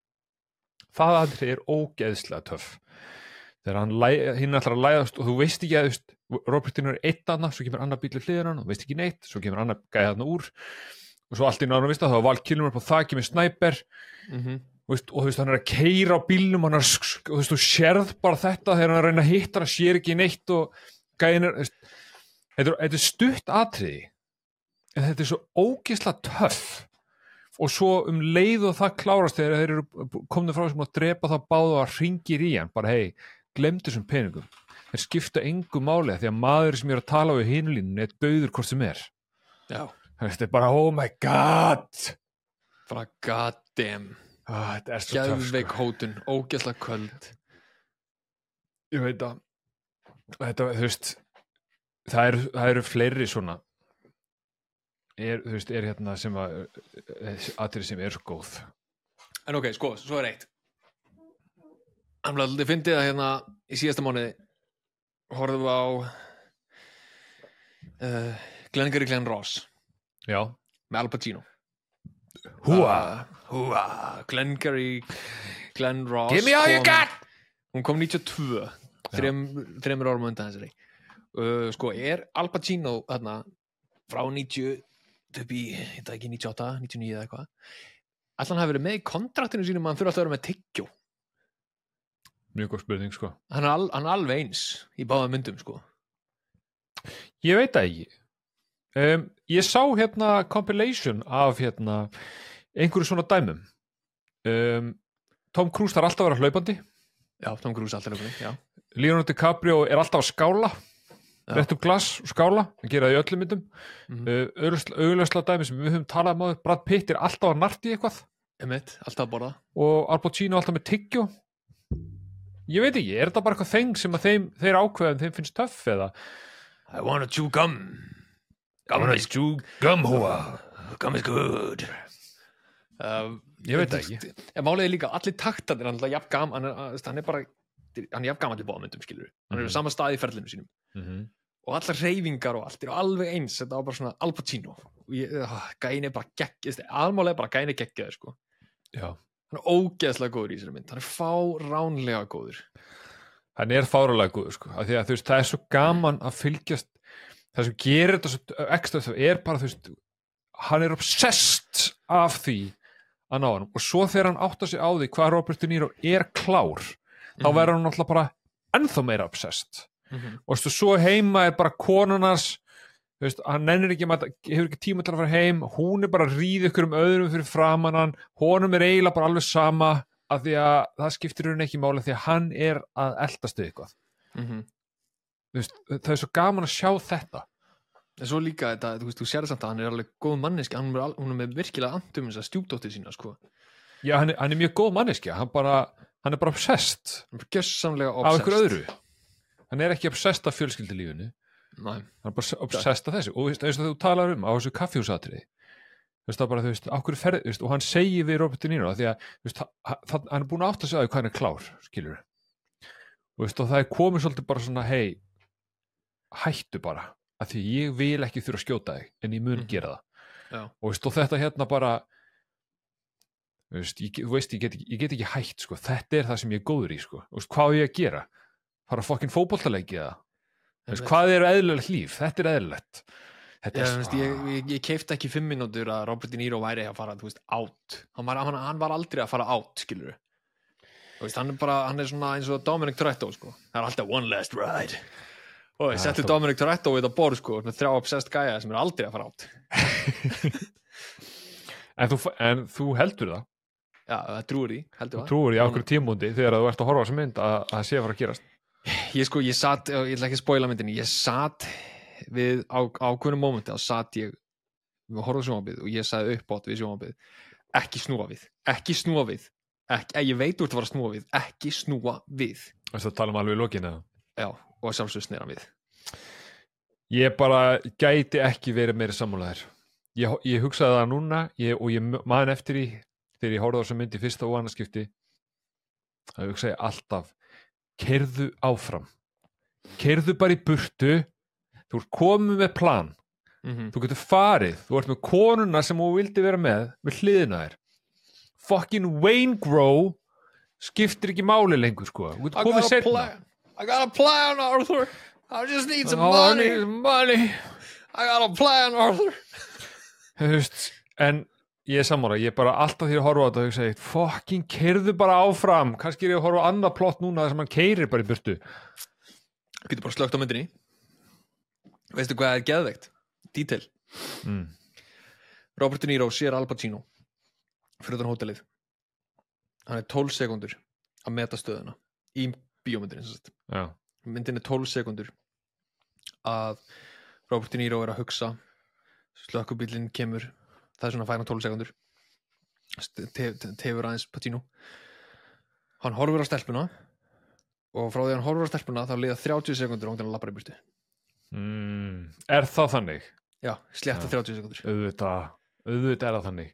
það aðri er ógeðslega töff þegar hann hinn ætlar að læðast og þú veist ekki að Robert De Niro er eitt annað, svo kemur annar bíl við hliðina hann og veist ekki neitt, svo kemur annar gæði þarna úr og svo allt í náttúrulega veist að það var Val Kilmer upp á þaki með snæper mm -hmm. veist, og þú veist hann er að keyra á bílnum hann er, og þú veist þú sérð bara þetta þegar hann er að reyna að hitta hann sér ekki neitt og gæðin er veist, þetta, er, þetta er stutt atriði en þetta er svo ógeðslega töff og svo um leið og það klárast þegar þeir eru komnir frá sem að drepa það báða og að ringir í hann bara hei, glemdu þessum peningum þeir skipta engu máli því að maður sem er að tala við hinulínunni er dauður hvort sem er já þetta er bara oh my god bara god damn ah, þetta er svo töff geðveik hótun, ógeðslega köld ég veit að þetta, þú veist það eru, það eru fleiri svona er, þú veist, er hérna sem að atriði sem er svo góð en ok, sko, svo er eitt Þið fyndið að hérna í síðasta mánuði horfðum við á uh, Glengarry Glen Ross já með Al Pacino húa uh, húa Glengarry Glen Ross give me all you got hún kom níutíu og tvö þrem, þremur árum undan þessari uh, sko, er Al Pacino þarna frá níutíu upp í, þetta ekki níutíu og átta, níutíu og níu eða eitthvað allan hafi verið með í kontraktinu sínum að hann fyrir alltaf að vera með tyggjó mjög góð spurning sko hann er, al, hann er alveg eins í báða myndum sko ég veit það ekki um, ég sá hérna compilation af hérna einhverju svona dæmum um, Tom Cruise þarf alltaf að vera hlaupandi já, Tom Cruise alltaf hlaupandi, já Leonardo DiCaprio er alltaf að skála rétt upp glas og skála hann gera það í öllum myndum mm -hmm. uh, auglösla dæmi sem við höfum talað um á Brad Pitt er alltaf að narti eitthvað Emmett, alltaf að borða og Al Pacino alltaf með tyggjó ég veit ekki, er þetta bara eitthvað þeng sem að þeim, þeir ákveðum, þeim finnst töff eða I wanna chew gum I wanna chew gum hoa gum is good uh, Ég veit það ekki. En málið er líka, allir taktarnir, hann er jafn gaman, hann er, hann er bara, hann er jafn gaman til báðmyndum, skilur. Hann er á Mhm. sama stað í ferlinu sínum. Mhm. Og allar hreyfingar og allt eru alveg eins, þetta var bara svona Al Pacino. Og ég, uh, gæin er bara gegg, aðmálega bara gæin er geggjaður, sko. Já. Hann er ógeðslega góður í þessari mynd, hann er fáránlega góður. Hann er fárulega góður, sko, af því að þú veist, það er svo gaman að fylgjast, það sem gerir þetta svo ekstra það er bara, þú veist, hann er obsessed af því að ná hann, og svo þegar hann áttar sig á því hvað Robert De Niro er klár, þá verður hann náttúrulega bara ennþá meira obsessed. Mhm. Og stu, svo heima er bara konunars, þú veist, hann nennir ekki, hefur ekki tíma til að fara heim, hún er bara að ríða ykkur um öðrum fyrir framan hann, honum er eiginlega bara alveg sama, af því að það skiptir hún ekki máli, því að hann er að eldast við eitthvað. Mhm. Þú veist, það er svo gaman að sjá þetta. En svo líka þetta, þú veist, þú sér samt að hann er alveg góð manneski, hann er, al- hún er með virkilega andum þess að stjúpdóttir sína, sko. Já, hann er, hann er mjög góð manneskja, hann, bara, hann er bara obsessed Hann er bara gjössamlega af obsessed. ykkur öðru. Hann er ekki obsessed af fjölskyldulífinu, Nei. hann er bara obsessed af þessu. Og þú veist, eins og þú talar um á þessu kaffjúsatriði, þú veist, það bara, þú veist, á hverju ferð, þú veist, og hann segir við Robert De Niro, því að, þú veist, hann, hann er búin að átta sig á því hvað hann er klár, skilur. Og, veist, og það er komið svolítið bara svona, hei, hættu bara, af því ég vil ekki þurfa að skjóta þig, en ég mun Mhm. gera það. Já. Og, veist, og þetta hérna bara, þú veist, ég, þú veist, ég get, ekki- ég get ekki hætt, sko, þetta er það sem ég er góður í, sko, og veist, hvað á ég að gera? Fara fokkin fótboltaleiki eða? Þú veist, hvað er eðlilegt líf? Þetta er eðlilegt. Þetta Já, er þú veist, ég, ég, ég keifti ekki fimm mínútur að Robert De Niro væri að fara, þú veist, out. Hann var, hann, hann var aldrei að fara out, skilur þú veist, hann er bara, hann er svona eins og Dominic Toretto, sko. Það er alltaf one last ride. Og ég Já, setti þú- Dominic Toretto við þetta borð, sko, með þrjá obsessed gæja sem er aldrei að fara out. En þú, en þú heldur það, Já, það trúir því, heldur þú það. trúir í ákveður tímúndi þegar þú ert að horfa á þessa mynd að að það sé að fara að gerast. Ég sko, ég satt, ég ætla ekki að spoila myndinni, ég satt við á ákveðnum mómenti, þá satt ég við horfum sjónvarpið og ég sagði uppátt við sjónvarpið, ekki snúa við, ekki snúa við, ekki, eh, ég veit úr þetta var að snúa við, ekki snúa við. Þess að tala um alveg í lokinu. Já, og sjálfsög snera við. Ég bara gæti ekki verið meira sammálaðir. Ég, ég hugsaði það núna ég, og ég man eftir því þegar ég horfði á þessa mynd í fyrsta og annarskipti að hugsaði alltaf keyrðu áfram. Keyrðu bara í burtu, þú ert komið með plan. Mm Þú getur farið, þú ert með konuna sem þú vildi vera með, með hliðina þér. Fucking Waingro skiptir ekki máli lengur, sko. Þú getur komið setna. I got a plan, Arthur. I just need some Oh, I money. need some money. I got a plan, Arthur. Þú veist, en ég er sammála, ég er bara alltaf því að horfa á þetta og hugsa eitt, fucking keyrðu bara áfram, kannski er ég að horfa á annað plott núna þar sem hann keyrir bara í burtu. Getur bara slögt á myndinni. Veistu hvað er geðveikt? Detail. Mm. Robert De Niro sér Al Pacino fyrir utan hótelið. Hann er tólf sekundur að meta stöðuna í bíómyndinni, sem sagt. Já, Myndin er tólf sekundur að Robert De Niro er að hugsa, slökkubíllinn kemur, það er svona fæna tólf sekundur, tefur aðeins Pacino. Hann horfir á stelpuna og frá því að hann horfir á stelpuna þá liða þrjátíu sekundur og hann lappar í burtu. mm. Er það þannig? Já, slétta Já. þrjátíu sekundur. Auðvitað, auðvitað er það þannig.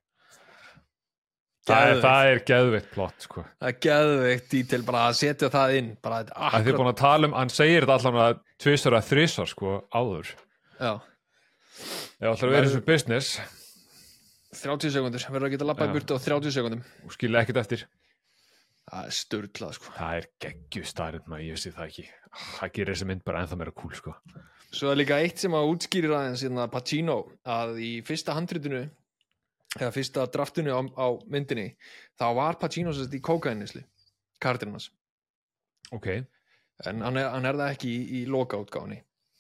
Það er, Geðveikt. það er geðveikt plott, sko. Það er geðveikt detail bara að setja það inn, bara þetta Það er akkurat. búin að tala um, hann segir þetta allan að tvisar að þrisar, sko, áður. Já, Ef ætlar að vera eins og business þrjátíu sekundur, verður að geta lappað Já. í burtu á þrjátíu sekundum. og skilja ekkert eftir. Það er störtlað, sko. Það er geggjustarinn, maður, ég vissi það ekki. Það gerir þessi mynd bara ennþá meira cool, sko. Svo er líka eitt sem að útskýrir aðeins hérna Pacino, að í fyrsta handritinu eða fyrsta draftinu á, á myndinni, þá var Pacino sérst í kókainnisli, karakterinn hans, Ok. en hann er, hann er það ekki í, í lokaútgáfunni,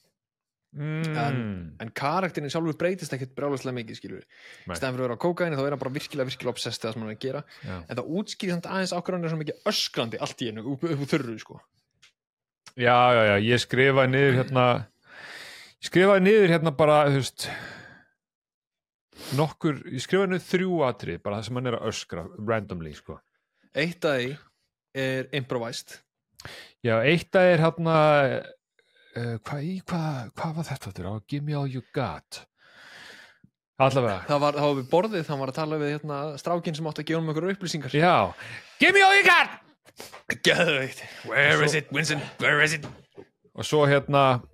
Mm. en karakterinn sjálfur breytist ekkert brjálæslega mikið, skilur Nei. í stæðan fyrir að vera á kókaini, þá er hann bara virkilega virkilega obsessed það sem hann er að gera, Já. en það útskýrir samt aðeins ákveður hann er svo mikið öskrandi allt í einu, upp, upp úr þurru, sko. Já, já, já, ég skrifaði niður hérna ég skrifaði niður hérna bara, þú veist nokkur, ég skrifaði niður þrjú atrið, bara það sem hann er að öskra randomly, sko. Eitt af því er improvised. Já, eitt að er hérna uh, hvað í, hvað, hvað var þetta þetta? Give me all you got. allavega. Það var, það var við borðið, hann var að tala við hérna, strákinn sem átti að gefa um einhverju upplýsingar. Já, give me all you got. Geðveikt. Where is it, Winston? Where is it? Og svo hérna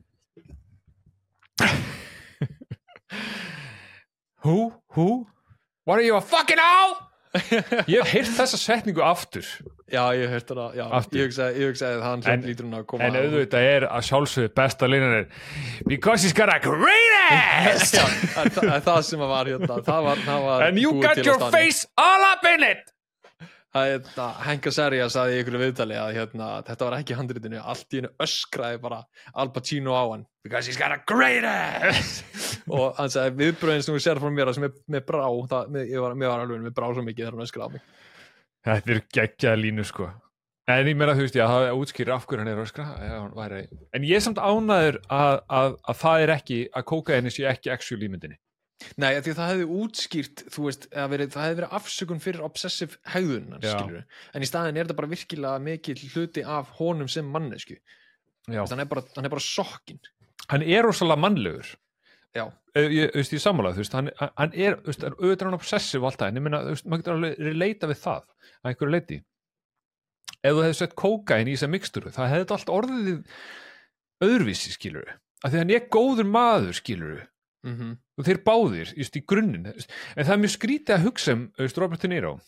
Who? Who? What are you a fucking owl? Ég hef heyrt þessa setningu aftur. Já, ég hef heyrt það, já. Aftur. Ég hugsaði, ég hugsaði að hann hljótt lítur hún að koma. En auðvitað er að sjálfsögðu besta línan er because he's got a great ass. Já, það er það, það sem að var hérna. Það var, það var And you búið got til á your staðnum. face all up in it. Það er þetta, Hank Azaria sagði í einhverju viðtali að hérna, þetta var ekki í handritinu, allt í hennu öskraði bara Al Pacino á hann because he's got a great ass og hann sagði viðbröðin sem þú sér frá mér sem er með brá, það, með, ég var, mér var alveg með brá svo mikið þegar hann öskraði á mig. Þetta er geggjaða línu sko. En ég meina þú veist ég að það útskýrir af hverju hann er öskra væri... En ég er samt ánæður að, að, að það er ekki að kókaini sé ekki actual í myndinni. Nei, því það hefði útskýrt, þú veist, verið, það hefði verið afsökun fyrir obsessive hegðun, skilur. En í staðin er þetta bara virkilega mikil hluti af honum sem mannesku. Hann er bara, hann er bara sokkin. Hann er rosalega mannlegur. Já. Ég, þú veist, ég sammála, þú veist, hann, hann er, þú veist, auðvitað hann obsessive alltaf, en ég meina, þú veist, maður getur alveg leita við það, að einhverju leiti. Ef þú hefði sett kókain í þessa mikstúru, það hefði allt orðið öðruvísi, skilur. Af því hann er góður maður, skilur. Mhm. Og þeir báðir, just í grunninn en það er mjög skrítið að hugsa um veist, Robert De Niro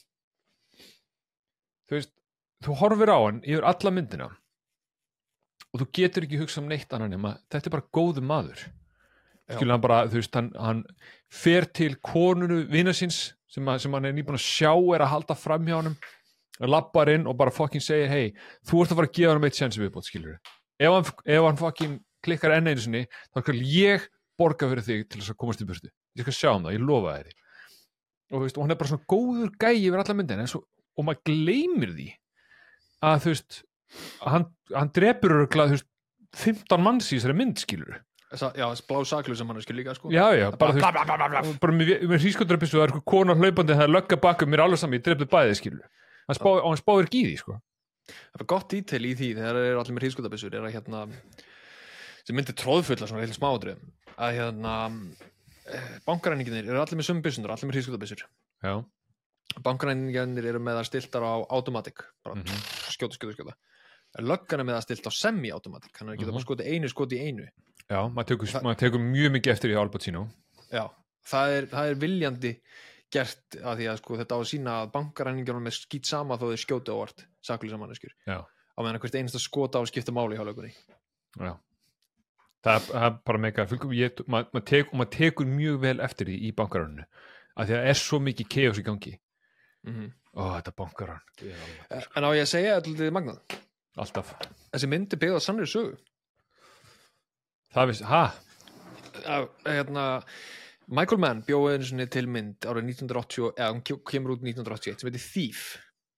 þú veist, þú horfir á hann yfir alla myndina og þú getur ekki hugsa um neitt annan nema þetta er bara góður maður skilur hann bara, þú veist, hann, hann fer til konunu vina síns sem, að, sem hann er nýbúin að sjá er að halda fram hjá honum, lappar inn og bara fucking segir, hei, þú ert að fara að gefa hann eitt sensi viðbót, skilur ef hann, ef hann fucking klikkar enn einu sinni þá skal ég borga fyrir þig til þess að komast í burtu ég skal sjá um það, ég lofa þér og, veist, og hann er bara svona góður gæi yfir alla myndin svo, og maður gleymir því að þú veist hann, hann drepur örgulega þú veist fimmtán manns í þessari mynd skilur Já, blá saklu sem hann er skil líka sko. Já, já, bara þú veist bara með, með hrískotröpissu það er eitthvað konar hlaupandi það er lögga bakum, mér er alveg saman, ég drefði bæði skilur hann spá, og hann spáir ekki í því sko Það er gott dítel í því þegar þeir eru allir með hrískotröpissur er að hérna sem myndir tróðfulla svona heil smádröðum að hérna bankaræninginir eru allir með sömu byssundur, allir með hrískotabissur Já Bankaræninginir eru með það stiltar á automatic bara mm -hmm. skjóta, skjóta, skjóta Löggan er með það stilt á semi-automatic þannig að það getur bara skotið einu skoti í einu Já, maður tekur, Þa... maður tekur mjög mikið eftir í Al Pacino Já, það er, það er viljandi gert að því að sko þetta á að sína að bankaræninginir með skýt sama þó þeir skjóta óvart saklu samaneskjur á meðan hvert einasta skota á skipta máli hjá löggunni Já Það er bara mega maður mað tek, mað tekur mjög vel eftir því í bankaráninu af því að það er svo mikið chaos í gangi mm -hmm. Ó, þetta bankarán En á ég að segja alltaf magnað Alltaf Þessi mynd er byggð á sannri sögu Það vissi, hæ? Hérna Michael Mann bjóði einu sinni til mynd árið nítján hundruð áttatíu eða hann kemur út nítján hundruð áttatíu og eitt sem heitir Thief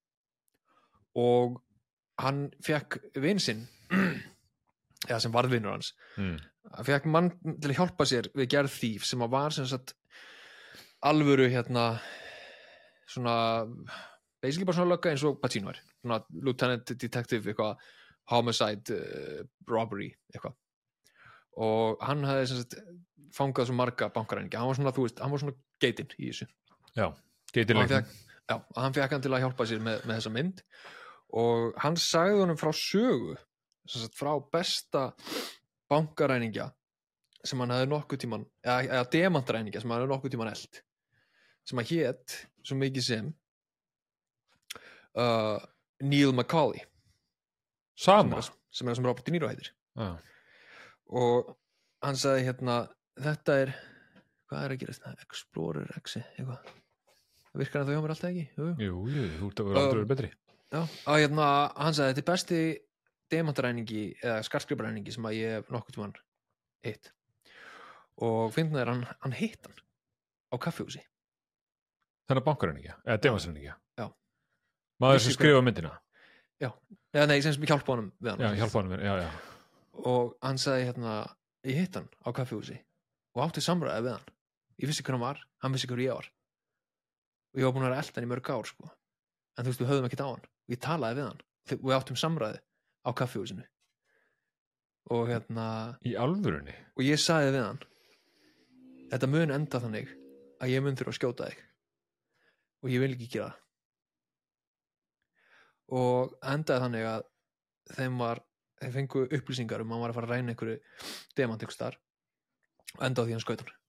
og hann fekk vin sinn eða sem varðvinur hans mm. hann fekk mann til að hjálpa sér við gerð Thief sem að var sem sagt alvöru hérna svona basically bara svona lögga eins og Pacino er svona lieutenant detective eitthvað homicide uh, robbery eitthvað og hann hafði sem sagt fangað svo marga bankaræningi hann var svona, þú veist, hann var svona geitinn í þessu Já, geitinn leikin Já, hann fekk hann til að hjálpa sér með, með þessa mynd og hann sagði honum frá sögu sem sagt frá besta bankaræningja sem hann hafði nokkuð tíman eða, eða demantræningja sem hann hafði nokkuð tíman eld sem hann hét svo mikið sem uh, Neil McCauley Sama sem er, sem er sem Robert De Niro heitir ah. og hann sagði hérna þetta er, hvað er að gera þetta Explorer X eitthvað það virkar en það hjá mér alltaf ekki jú, jú, jú þú ert að vera aldrei betri já, að hérna, hann sagði þetta er besti demantræningi eða skartskriparæningi sem að ég hef nokkuð tímann hitt og finnst það er hann, hann hitt hann á kaffihúsi Þannig bankaræningja, eða demantræninga Já Maður sem skrifa myndina Já, eða nei, sem hjálpa honum við hann Já, hjálpa honum, já, já og hann sagði hérna, ég hitt hann á kaffihúsi og átti samræði við hann ég vissi hver hann var, hann vissi hver ég var og ég var búin að vera elda hann í mörg ár sko. en þú veist, við höfðum ekkert á hann og ég talaði við hann og við áttum samræði á kaffihúsinu og hérna Í alvörunni og ég sagði við hann þetta mun enda þannig að ég mun þurfa að skjóta þig og ég vil ekki gera það og endaði þannig að þeim var þeim fengu upplýsingar um að hann var að fara að ræna einhverju demant ykkur þar og endaði því hann skaut hann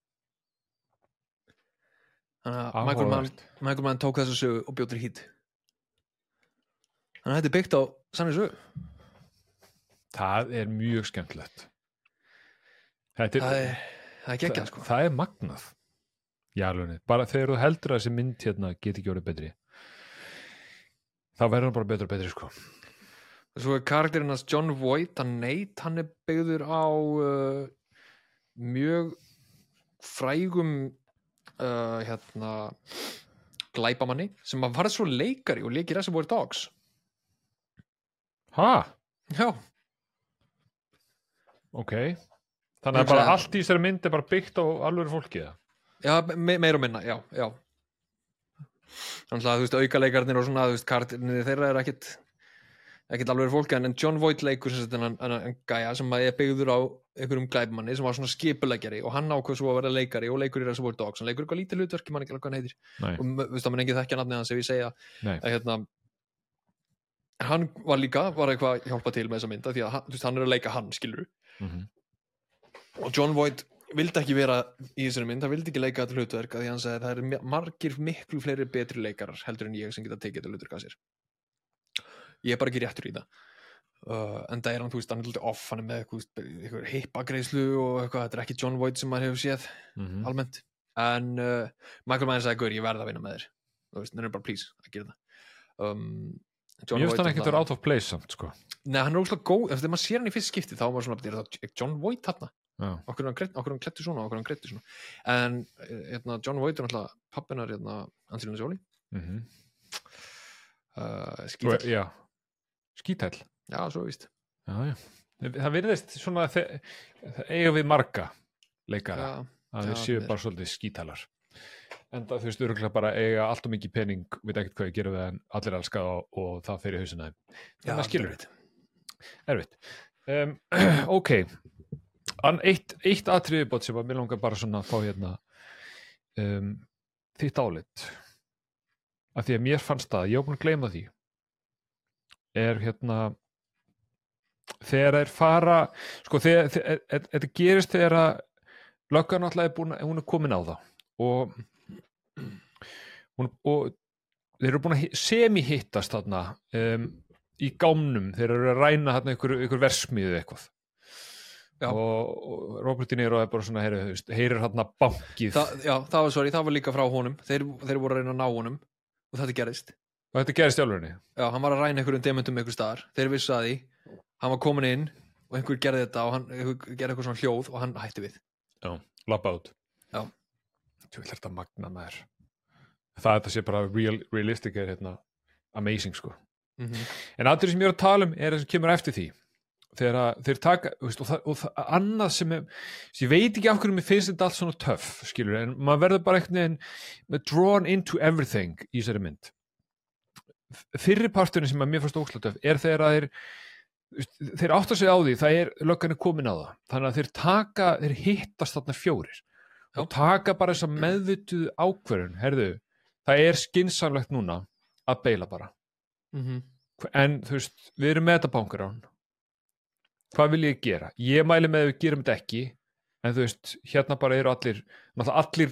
þannig að Michael Mann, Michael Mann tók þessu sögu og bjóð til hít þannig að þetta er byggt á sannri sögu. Það er mjög skemmtilegt þetta er, það er, það er geggjað það, sko það er magnað í alvegni, bara þegar þú heldur að þessi mynd hérna geti ekki orðið betri þá verður hann bara betur og betri sko. Svo er karakterinn hans John Voight, hann neitt, hann er byggður á uh, mjög frægum uh, hérna glæpamanni sem að varð svo leikari og leikir Reservoir Dogs. Ha? Já. Ok. Þannig að bara allt í þessari mynd er bara byggt á alvöru fólki það? Já, me meir og minna, já, já. Þannig að þú veist, aukaleikarnir og svona, þú veist, karakterinn þeirra er ekkit ekkert alveg fólki, en John Voight leikur sem þetta en, en, en gæja sem er byggður á einhverjum glæpmanni sem var svona skipuleggjari og hann ákveð svo að vera leikari og leikur í Reservoir Dogs, hann leikur eitthvað lítið hlutverk, ég man ekki alveg hvað hann heitir Nei. og þú veist, það menn ekki þekkja nafnið hans ef ég segja Nei. að hérna hann var líka, var eitthvað að hjálpa til með þessa mynda því að hann, þú veist, hann er að leika hann, skilur mm-hmm. og John Voight vildi ekki vera í þessari mynd, hann vildi ekki leika þetta hlutverk því hann sagði það eru margir miklu fleiri betri leikarar heldur en ég sem geta tekið þetta hlutverk að sér ég er bara ekki réttur í það uh, en það er hann, þú veist, hann er alltaf off hann er með eitthvað hippagreiðslu og eitthvað, þetta er ekki John Voight sem maður hefur séð Mm-hmm. almennt, en uh, Michael Mann sagði, gaur, ég verð að vinna með þér þú veist, hann er bara please að gera það um, John Ég veist Voight hann ekkert það- vera out of place samt sko. Nei, hann er óslega góð, þegar maður sér hann í fyrst skipti þá var maður svona, er það John Voight þarna Já. okkur hann, greitt- okkur hann klæddi svona, okkur hann greittu svona en hérna, John Voight er náttúrulega pappinar hérna, Angelina Jolie Mm-hmm. uh, skítall, Já. Skítæll. já, svo víst Já, já. Það virðist svona þe- það eiga við marga leikara já, að þeir já, séu þeir- bara svolítið skítælar en það þú veist örgulega bara eiga allt og mikið pening veit ekkert hvað ég gera við en allir elska það og, og það fer í hausina þeim þannig að skilur erfitt. erfitt um, ok An, eitt, eitt atriðibot sem að mér langar bara svona að fá hérna um, þitt álit af því að mér fannst það, ég var búin að gleyma því er hérna þegar þeir fara sko þegar, þegar þetta gerist þegar að löggan náttúrulega er búin að hún er komin á það og hún, og þeir eru búin að semi-hittast þarna um, í gámnum, þeir eru að ræna þarna ykkur, ykkur versmiðu eitthvað Já. og, og Robert De Niro er bara svona heyrir, heyrir þarna bankið Þa, já, það var, sorry, það var líka frá honum þeir, þeir voru að reyna að ná honum og þetta gerist og þetta gerist í álfurinni já, hann var að ræna einhverjum dementum einhver staðar þeir vissu að því, hann var komin inn og einhver gerði þetta og hann einhver gerði eitthvað svona hljóð og hann hætti við já, labba út Já. þú vil þetta magna maður það að þetta sé bara real, realistic er hérna amazing sko mm -hmm. en aðrið sem ég er að tala um er það sem kemur eftir því þegar að þeir taka veist, og, það, og það, annað sem, er, sem ég veit ekki af hverju mér finnst þetta allt svona töff skilur, en maður verður bara einhvern veginn drawn into everything í þessari mynd fyrri parturinn sem að mér fannst óslega töff er þegar að þeir þeir átta sig á því, það er löggan er komin á það þannig að þeir taka, þeir hittast þarna fjórir Já. og taka bara þessa meðvituðu ákvörðun herðu, það er skynsamlegt núna að beila bara Mm -hmm. en þú veist, við erum með þetta bankar á hann hvað vil ég gera? Ég mæli með að við gerum þetta ekki en þú veist, hérna bara eru allir náttúrulega allir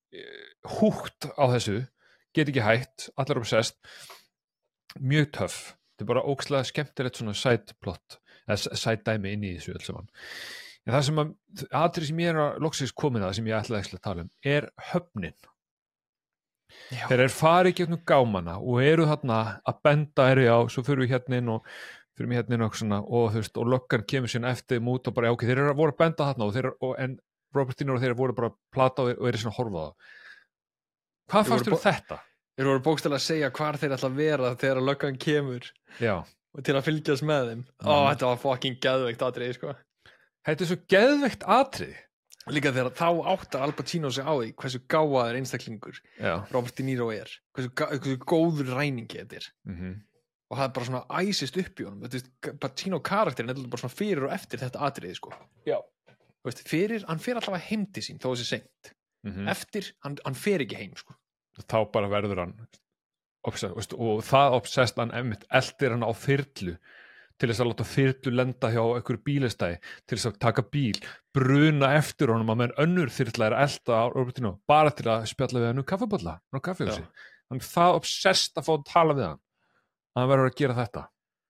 húgt á þessu, get ekki hætt allir obsessed mjög töff, þetta er bara ókslega skemmtilegt svona side plot eða side dæmi inn í þessu öll saman en það sem að, aðrið sem ég er að loksins komin að, sem ég ætlaði ekki að tala um er höfnin þeir eru farið gegnum gámana og eru þarna að benda er já, svo fyrir við hérna inn og fyrir við hérna inn og, svona, og þú veist, og löggan kemur síðan eftir þeim út og bara, ok, þeir eru að voru að benda þarna og þeir eru, og, en Robert De Niro og þeir voru bara að plata og, og eru svona að horfa á það hvað Þeir fannst voru þér um þetta? Þeir voru bókstælega að segja hvar þeir ætla að vera þegar löggan kemur Já, og til að fylgjast með þeim Ó, Mm. þetta var fucking geðveikt atriði, sko þetta er svo geðveikt atrið Líka þegar þá áttar Al Pacino sig á því hversu gáfaður einstaklingur Já, Robert De Niro er hversu, gá- hversu góður ræningi þetta er mhm og það er bara svona æsist upp í honum Þú veist, Pacino karakterin er bara svona fyrir og eftir þetta atriði, sko Já. Þú veist, fyrir, hann fyrir allavega heim til sín þó þessi seint Mhm. eftir, hann, hann fer ekki heim sko. þá bara verður hann obsessed, veist, og það obsessed hann einmitt eldir hann á þyrlu til þess að láta þyrlu lenda hjá einhverju bílastæði, til þess að taka bíl bruna eftir honum að meðan önnur þyrla er að elda á Robertino bara til að spjalla við hann um kaffiballa á kaffihúsi, hann er það obsessed að fá að tala við hann að hann verður að gera þetta.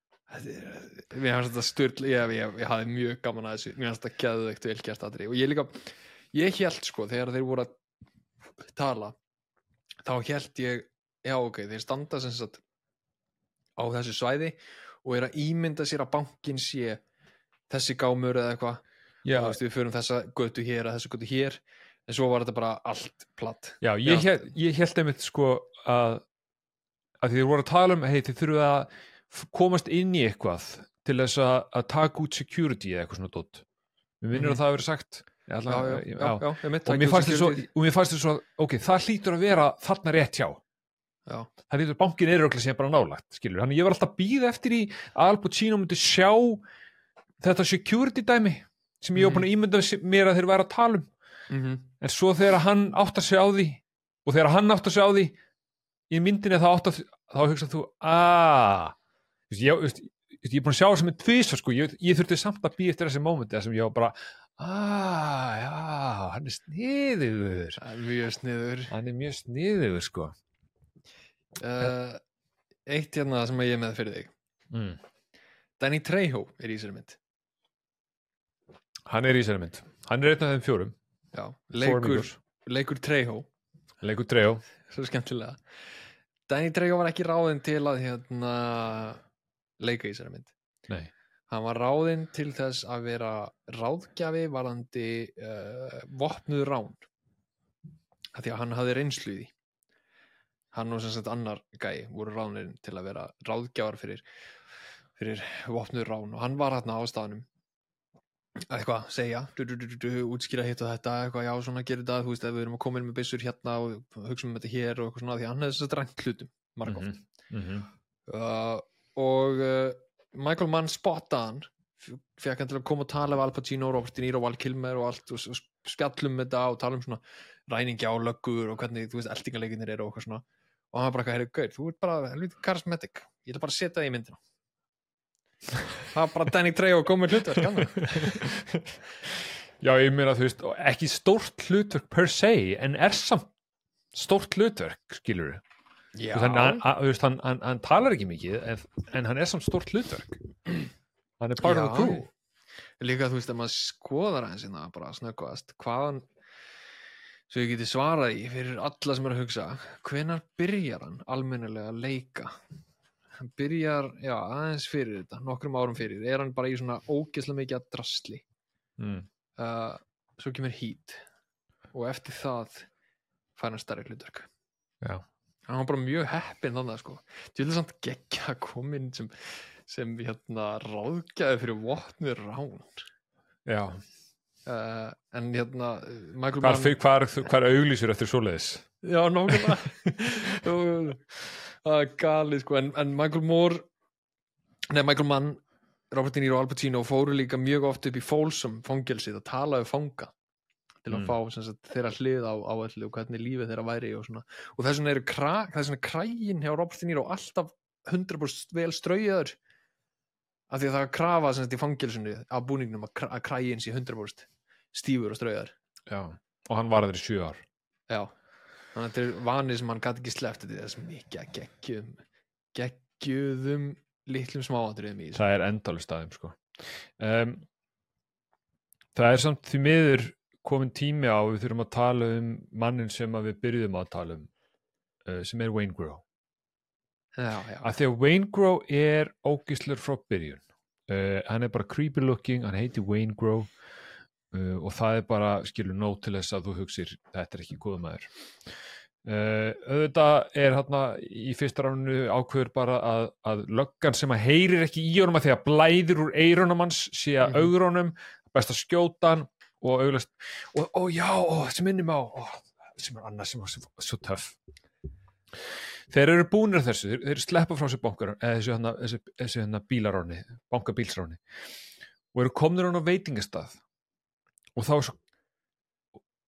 Mér fannst þetta styrl ég, ég, ég hafði mjög gaman að þessu mér fannst þetta geðveikt vel gert atriði og ég líka ég hélt sko þegar þeir voru að tala þá hélt ég já ok, þeir standa sem sagt á þessu svæði og er að ímynda sér að bankin sé þessi gámur eða eitthvað Já, og veist, við förum þessa götu hér að þessu götu hér en svo var þetta bara allt platt já ég, Já. hélt, ég hélt einmitt sko að að þeir voru að tala um, hei, þið þurfum að f- komast inn í eitthvað til þess að, að taka út security eða eitthvað svona dótt. Mér minnir Mhm. að það hafi verið sagt. Ég já, ætla já, að- já, já, já, mitt, Og mér fannst þess svo, og mér fannst þess svo, ok, það hlýtur að vera þarna rétt hjá. já, Það hlýtur bankin er örugglega sem bara nálægt, skilur. Þannig ég var alltaf að bíða eftir í að Al Pacino myndi sjá þetta security dæmi sem ég var búin að ímynda mér að þeir væri að tala um. mm -hmm. En svo þegar hann átt að segja á því og þegar hann átt að segja á því í myndinni þá átt að þá hugsað þú, aaa ég, ég, ég er búin að sjá það sem er tvisa sko, ég, ég þurfti samt að býja eftir þessi mómenti sem ég var bara, aaa já, hann er sniðugur það er mjög sniður hann er mjög sniðugur sko. uh, eitt hérna sem ég er með fyrir þig mm. Danny Trejo er í þessari mynd Hann er í þessari mynd, hann er einn af þeim fjórum já, Four leikur, amigos. leikur Trejo leikur Trejo. svo skemmtilega Danny Trejo var ekki ráðinn til að hérna leika í þessari mynd Nei. hann var ráðinn til þess að vera ráðgjafi varðandi uh, vopnuð rán af því að hann hafði reynslu í því hann og sem sagt annar gæi voru ráðnir til að vera ráðgjafar fyrir, fyrir vopnuð rán og hann var hérna á staðnum að eitthvað segja du, du, du, du, du, útskýra hitt og þetta eitthvað, já svona gerir þetta, þú veist ef við erum að koma inn með byssur hérna og hugsa um þetta hér og eitthvað svona því að hann hefði þess að drænt hlutum margótt Mhm, mhm. uh, og uh, Michael Mann spotta hann fekk hann til að koma og tala við Al Pacino, Robert De Niro, Val Kilmer og allt og, og spjallum þetta og tala um svona ræningja og löggur og hvernig þú veist eldingaleikinir eru og eitthvað svona og hann bara eitthvað, heyrðu gaur, þú ert bara helviti charismatic, ég ætla bara að setja það í myndina það var bara Danny Trejo komið hlutverk hann Já, ég meina þú veist, ekki stórt hlutverk per se, en er samt stórt hlutverk, skilur já, Þannig að hann, að- þú veist, hann, hann, hann talar ekki mikið en, en hann er samt stórt hlutverk hann er part of the crew líka þú veist að maður skoðar aðeins hérna bara snöggvast hvaðan svo ég geti svarað í fyrir alla sem er að hugsa hvenær byrjar hann almennilega að leika hann byrjar, já aðeins fyrir þetta nokkrum árum fyrir, er hann bara í svona ógeðslega mikið að drasli mm. uh, svo kemur Heat og eftir það fær hann stærri hlutverk Já. hann var bara mjög heppinn þannig sko, til þess að geggja að koma inn sem, sem hérna ráðgjaði fyrir vopnir rán Já. uh, en hérna Michael Hvar, Mann hvar, hvar auglýsur eftir svoleiðis já, nákvæmlega það er galið sko en, en Michael Moore nei, Michael Mann, Robert De Niro og Al Pacino fóru líka mjög oft upp í Folsom fangelsið að tala við fanga til að Mm. fá sem sagt, þeirra hlið á, á öllu og hvernig lífið þeirra væri og svona og þess vegna eru kra, þess vegna krægin hjá Robert De Niro alltaf hundrað prósent vel straujaður af því að það er krafa sem sagt í fangelsinu af búningnum að, kra, að krægin sé hundrað prósent stífur og straujaður Já. Og hann var þeir í sjö ár já, þannig að þetta er vanið sem hann gæti ekki sleppt þetta er þessum mikið að geggjum geggjuðum litlum smáatriðum í þessu Það er endalur staðum sko. um, Það er samt því miður komin tími á við þurfum að tala um mannin sem að við byrjuðum að tala um uh, sem er Wayne Grow já, já, að því að Wayne Grow er ógislur frá byrjun uh, hann er bara creepy looking, hann heitir Wayne Grow uh, og það er bara skilur nóg til þess að þú hugsir þetta er ekki góða maður uh, auðvitað er hérna í fyrsta ránu ákveður bara að, að löggan sem að heyrir ekki í honum að því að blæðir úr eyrunum hans sé að Mhm. augrunum best að skjóta hann og auglast og ó já, ó, þessi minnum á ó, sem er annað sem var svo, svo töff þeir eru búnir af þessu, þeir, þeir sleppa frá sér bankar eða þessu hérna, þessu, þessu hérna bílaráni bankabílsráni og eru komnir hann á veitingastað og þá er svo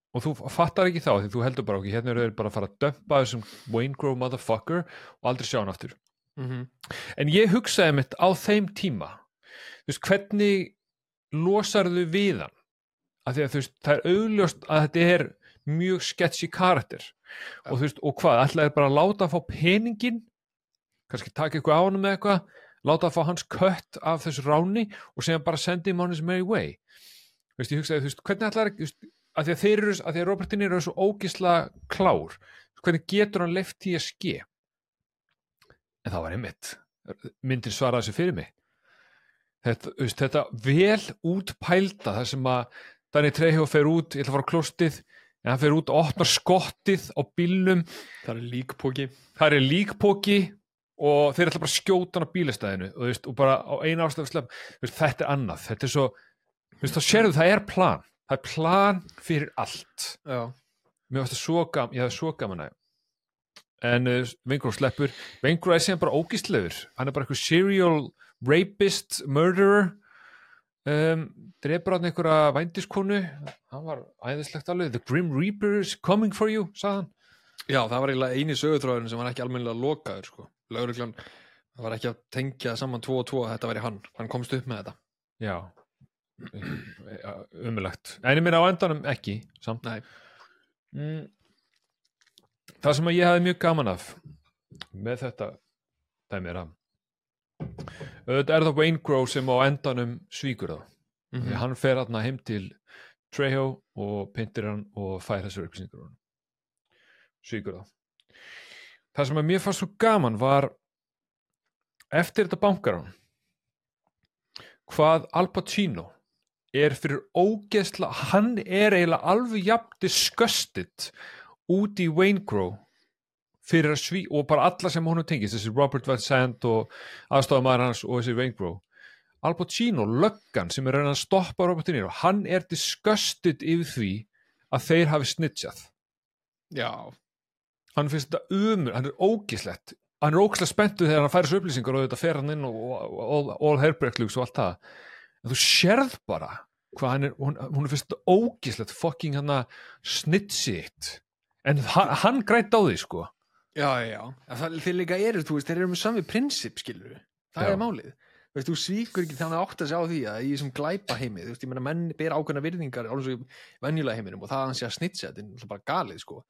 og þú fattar ekki þá því þú heldur bara okkur, hérna eru þeir bara að fara að dömpa þessum Waingro motherfucker og aldrei sjá hann aftur mm-hmm. en ég hugsaði mitt á þeim tíma þú veist, hvernig losarðu við hann af því að þú veist, það er augljóst að þetta er mjög sketchy karakter og þú veist, og hvað, ætlaði bara að láta að fá peningin kannski taka eitthvað á hann með eitthvað láta að fá hans kött af þessu ráni og segja bara sendi him on his merry way þú veist, ég hugsaði, þú veist, hvernig ætlaði þú veist, að því að þeir eru, að því að Robert De Niro er svo ógisla klár, hvernig getur hann leyft því að ske en það var einmitt myndin svaraði þessu fyrir mig þetta, þú veist, þetta vel útpælda þar sem að Danny Trejo fer út, ég ætla að fara á klóstið en hann fer út og opnar skottið á bílnum það er líkpóki það er líkpóki og þeir ætla bara að skjóta hann á bílastæðinu og, þú veist, og bara á eina ástæðu slepp þetta er annað, þetta er svo þú veist, þá sérðu það er plan það er plan fyrir allt já. mér varst það svo gaman ég hafði svo gaman að en uh, Waingro sleppur Waingro er síðan bara ógistlegur hann er bara eitthvað serial rapist murderer um, drepur hann einhverja vændiskonu hann var æðislegt alveg the Grim Reaper is coming for you sagði hann já, það var eiginlega eini sögutráðurinn sem var ekki almennilega lokaður sko. Lögreglan það var ekki að tengja saman tvo og tvo að þetta væri hann hann komst upp með þetta já umulagt en ég meina á endanum ekki samt mm. það sem að ég hafði mjög gaman af með þetta dæmi er að auðvitað er það Waingro sem á endanum svíkur það mm-hmm. því hann fer þarna heim til Trejo og pyntir hann og fær þessar upplýsingar hann svíkur það það sem að mér fannst svo gaman var eftir þetta bankar hann hvað Al Pacino er fyrir ógeðsla hann er eiginlega alveg jafn disgusted út í Waingro fyrir að sví og bara alla sem honum tengist þessi Robert Van Sant og aðstofamaður hans og þessi Waingro Al Pacino, löggan sem er að stoppa Robert De Niro, hann er disgusted yfir því að þeir hafi snitchað já hann finnst þetta umur, hann er ógeðslegt hann er ógeðslega spenntur þegar hann færi þessu upplýsingar og þetta fer hann inn og, og, og all herbreklúks og allt það en þú sérð bara hvað hann er, hún, hún er fyrst ógislegt fucking hann að snitsit en hann, hann grætt á því sko já, já, það, þeir líka eru, þú veist, þeir eru með sami prinsip, skilur það já. er málið, veist, þú svíkur ekki þannig að átt að segja á því að í þessum glæpa heimi þú veist, ég meina, menn ber ákveðna virðingar alveg svo í venjulega heiminum og það að hann sé að snitsa þetta er bara galið, sko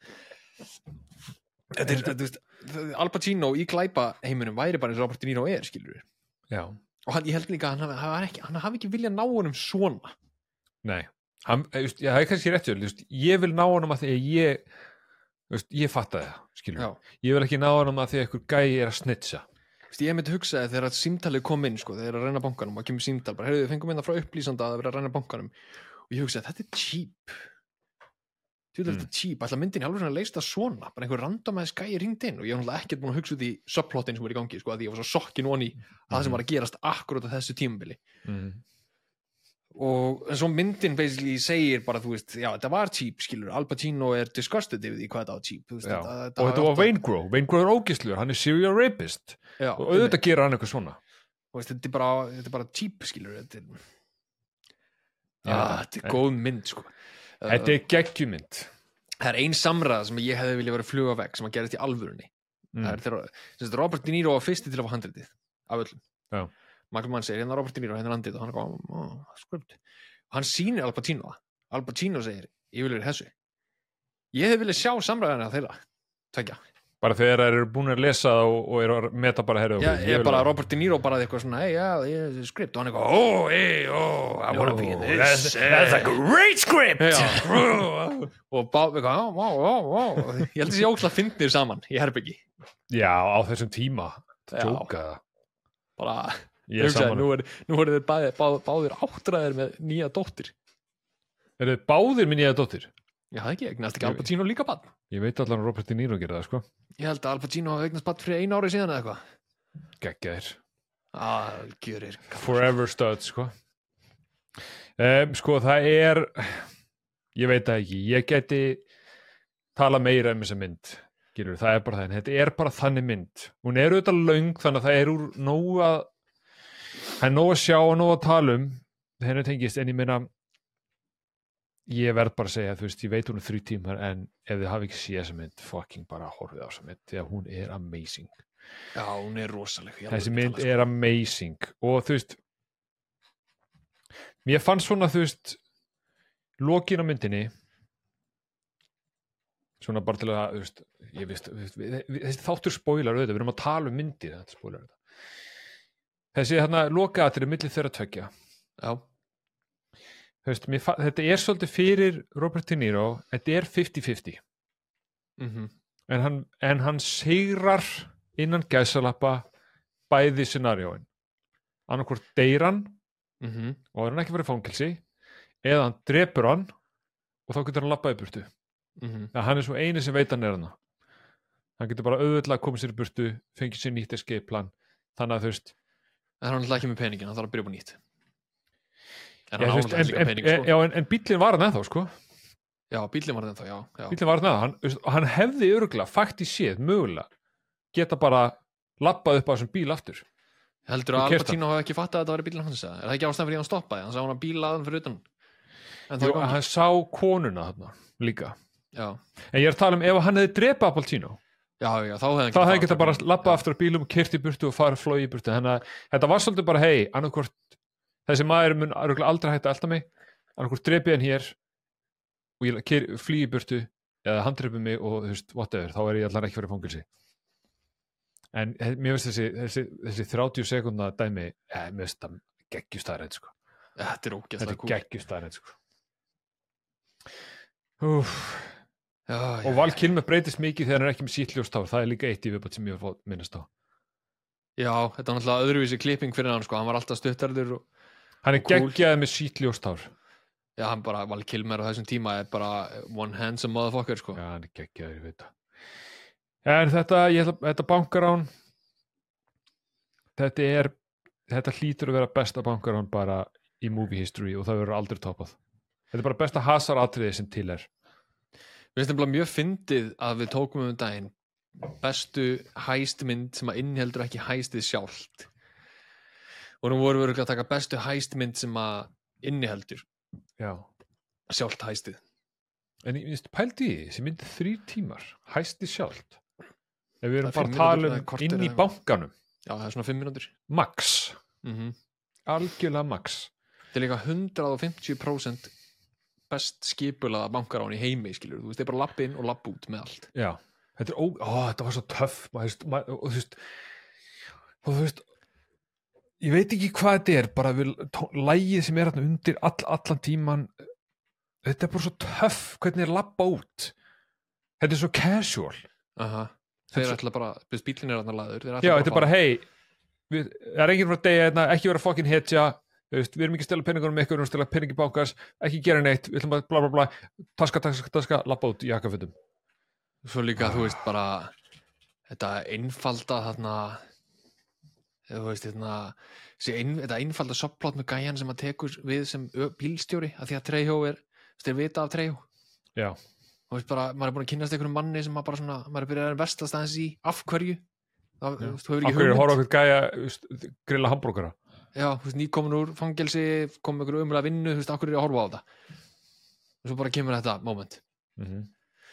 þetta er, þú veist, Al Pacino í glæpa heiminum væri bara eins og Robert De Niro er, skilur já og hann, ég held líka að hann hafi ekki, hann hafi ekki viljað ná honum svona nei, hann, just, já, það er kannski rétt just, ég vil ná honum að því að ég just, ég fatta það, skilur já. Ég vil ekki ná honum að því að einhver gæi er að snitsa just, ég myndi hugsaði þegar símtalið kom inn sko, þegar að reyna bankanum og kemur símtal bara, heyrðu, við fengum inn það frá upplýsanda að vera að reyna bankanum og ég hugsaði, þetta er cheap þú veit, mm. þetta er cheap, alltaf myndin í alveg svona leist það svona, bara einhver randomæðis gæi ringt inn og ég hef náttúrulega ekkert búin að hugsa út í subplotin sem er í gangi, sko, að ég var svo sokkin von í mm. það sem var að gerast akkurat á þessu tímabili mm. og en svo myndin basically segir bara, þú veist, já, þetta var cheap, skilur Al Pacino er disgusted yfir því hvað þetta var cheap veist, þetta, þetta og þetta var Waingro, Waingro er ógisluður hann er serial rapist já, og auðvitað gera hann eitthvað svona veist, þetta, er bara, þetta er bara cheap, skilur þetta er, já, þetta er góð mynd, sko þetta er geggjumynd það er ein samræða sem ég hefði viljað vera fluga veg sem að gerist í alvörunni mm. það er þegar Robert De Niro var fyrsti til að fá handritið af öllum já. Michael Mann segir hérna Robert De Niro hérna landið og hann er góð, skript og hann sýnir Al Pacino Al Pacino segir, ég vil vera þessu ég hefði viljað sjá samræðina þeirra tvekja bara þegar þeir eru búin að lesa og, og eru að meta bara herri já, ég er bara Robert De Niro bara eitthvað svona hey, yeah, yeah, script og hann er eitthvað oh, hey, oh, I wanna be in this that's, that's a great script og báð eitthvað oh, oh, oh. ég held að ég ókslega fyndnir saman í herbyggi já, á þessum tíma tjóka bara, hugsaði, nú er, nú er þeir bá, bá, báðir áttræðir með nýja dóttir er þeir báðir með nýja dóttir? Já, það ekki, eignast ekki Al Pacino líka barn ég veit allan að Robert De Niro gera það, sko ég held að Al Pacino hafa eignast barn fyrir einu ári síðan eða eitthvað geggjaðir algjörir forever stud, sko um, sko, það er ég veit það ekki, ég geti tala meira um þessa mynd Gilur, það er bara það, en þetta er bara þannig mynd hún er auðvitað löng, þannig að það er úr nóg að það er nóg að sjá og nóg að tala um henni tengist, en ég meina ég verð bara að segja, þú veist, ég veit hún er þrjú tímar en ef þið hafi ekki séð þessa mynd fucking bara horfið á þessa mynd því að hún er amazing Já, hún er rosaleg þessi mynd er amazing og þú veist mér fannst svona, þú veist lokin á myndinni svona bara til að, þú veist ég veist, þessi þáttur spoilar auðvitað, við erum að tala um myndið þetta spoilar auðvitað þessi þarna lokaðatrið milli þeirra tveggja Já Veist, mér, þetta er svolítið fyrir Robert De Niro, þetta er fifty fifty mm-hmm. en, hann, en hann sigrar innan gæsalappa bæði scenarióin annarkvort deyr hann mm-hmm. og er hann ekki verið fangelsi eða hann drepur hann og þá getur hann lappað í burtu mm-hmm. ja, hann er svo eini sem veit hann er hann hann getur bara auðvitað að koma sér í burtu fengið sér nýtt escape plan þannig að þú veist en hann er alltaf ekki með peningin, hann þarf að byrja upp á nýtt En, já, veist, en, en, pening, sko. já, en, en bíllinn var hann ennþá sko. Já, bíllinn var hann ennþá, já, já. Bíllinn var hann ennþá, hann, hann hefði örgulega faktískt séð, mögulega geta bara lappað upp á þessum bíl aftur Heldur að Al Pacino hafi ekki fattað að þetta var bíllinn hans Er það ekki ástæðan fyrir hann stoppaði? Hann sá hann að bíla aðan fyrir utan Jú, hann sá konuna þarna líka Já. En ég er að tala um ef hann hefði drepað Al Pacino Já, já, þá hefði hann hefði geta bara lappað aftur á bílum, kyrt í burtu og farið flóið í burtu Þannig að þetta var svolítið bara, hei, annarkvort þessi maður mun aldrei hægt að elta mig annarkvort drepið hann hér og ég flýi í burtu eða hann drepið mig og þú veist, whatever þá er ég allar ekki verið fangilsi en mér finnst þessi, þessi, þessi þrjátíu sekúndna dæmi eh, mér finnst það geggjustæðrætt sko. Þetta er ógeðslega cool. geggjustæðrætt sko. og Val Kilmer breytist mikið þegar hann er ekki með sítljóstár það er líka eitt í viðbætt sem ég var minnast á Já, þetta var náttúrulega öðruvísi klipping fyrir hann sko. hann var alltaf stuttarður og Hann er geggjaði með sítljóstár. Já, hann bara, Val Kilmer á þessum tíma er bara one handsome motherfucker, sko. Já, hann er geggjaði, ég veit það. En þetta, ég ætla, þetta bankarán, þetta er, þetta hlýtur að vera besta bankarán bara í movie history og það verður aldrei toppað. Þetta er bara besta hasaratriði sem til er. Mér finnst það mjög fyndið að við tókum um daginn bestu hæstmynd sem að inniheldur ekki hæstið sjálft. Og nú vorum við að taka bestu hæstmynd sem að inniheldur Já. sjálft hæstið. En ég finnst pældi í því, sem myndi þrír tímar, hæstið sjálft. Ef við erum bara að tala um inn í bankanum. Já, það er svona fimm mínútur. Max. Mm-hmm. Algjörlega max. Þetta er líka hundrað og fimmtíu prósent best skipulaða bankarán í heimi, skilur. Þú veist, það er bara lapp inn og lapp út með allt. Já. Þetta er ó, ó þetta var svo töff. Og þú veist, og þú veist, ég veit ekki hvað þetta er, bara við, lagið sem er hérna undir all, allan tíman, þetta er bara svo töff, hvernig er labba út. Þetta er svo casual. Aha. Þeir ætla bara, bílinn er hérna laður. Já, þetta er bara, hei, við, það er enginn frá degi hérna, ekki vera fucking hetja, við erum ekki að stela peningunum með ykkur, við erum að stela peningi bánkars, ekki gera neitt, við ætlum að bla bla bla, taska, taska, taska, labba út í jakkafötum. Svo líka, þú veist, bara, þetta einfalda þarna, þú veist, hérna, ein, þetta einfalda subplot með gæjan sem að tekur við sem bílstjóri, að því að Trejo er, þeir vita af Trejo. Já. Þú veist bara, maður er búin að kynnast einhverjum manni sem maður bara svona, maður er byrjað að verstast aðeins í, af hverju? Það, þú veist, þú hefur ekki hugmynd. Af hverju horfa okkur gæja, veist, grilla hambúrgara? Já, þú veist, nýkomin úr fangelsi, komið einhverju umræða vinnu, þú veist, af hverju er að horfa á það? Og svo bara kemur þetta moment. Mm-hmm.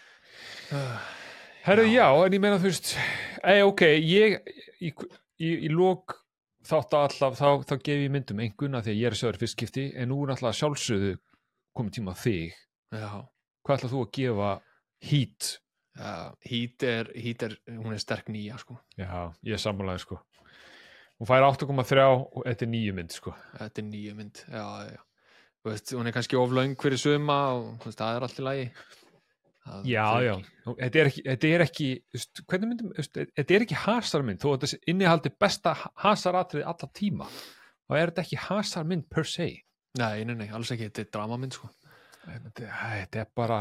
uh, Herru, já. já, en ég meina, þú veist, ei, ok, ég, í, í, í lok þátt að alltaf, þá, þá gef ég myndum einhverjum að því að ég er sjöður fyrst skipti, en nú er alltaf sjálfsögðu komið tíma á þig. Já. Hvað ætlað þú að gefa Heat? Já, Heat er, Heat er, hún er sterk nýja, sko. Já, ég er sammálaði, sko. Hún fær átta komma þrjú og þetta er nýju mynd, sko. Þetta er nýju mynd, já, já. Þú veist, hún er kannski oflaung fyrir suma og þú veist, það er allt í lagi. Það, já, já. Þetta er ekki, þetta er ekki, þú veist, hvernig myndum, þú veist, þetta er ekki hasarmynd, þó að þetta innihaldi besta hasaratriði alla tíma. Þá er þetta ekki hasarmynd per se. Nei, nei, nei, alls ekki, þetta er dramamynd, sko. Þetta, þetta er bara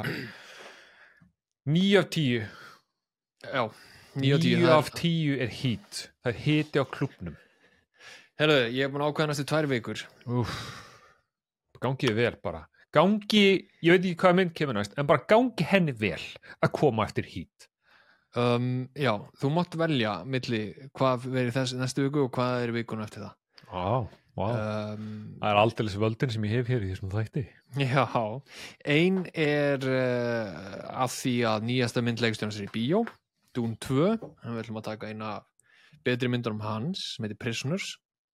níu af tíu. Já, níu af tíu. níu af tíu er Heat. Það er hiti á klúbnum. Herðu, ég er búin að ákveða næstu tvær vikur. Úff, gangið vel bara. Gangi, ég veit ekki hvað mynd kemur næst, en bara gangi henni vel að koma eftir Heat. Um, já, þú mátt velja milli hvað verið þess næstu viku og hvað er vikuna eftir það. Á. Wow. um, Það er aldeilis völdin sem ég hef hér í þessum þætti. Já, ein er uh, af því að nýjasta myndleikstjórans er í bíó, Dune tvö, en við ætlum að taka eina betri myndur um hans, sem heitir Prisoners.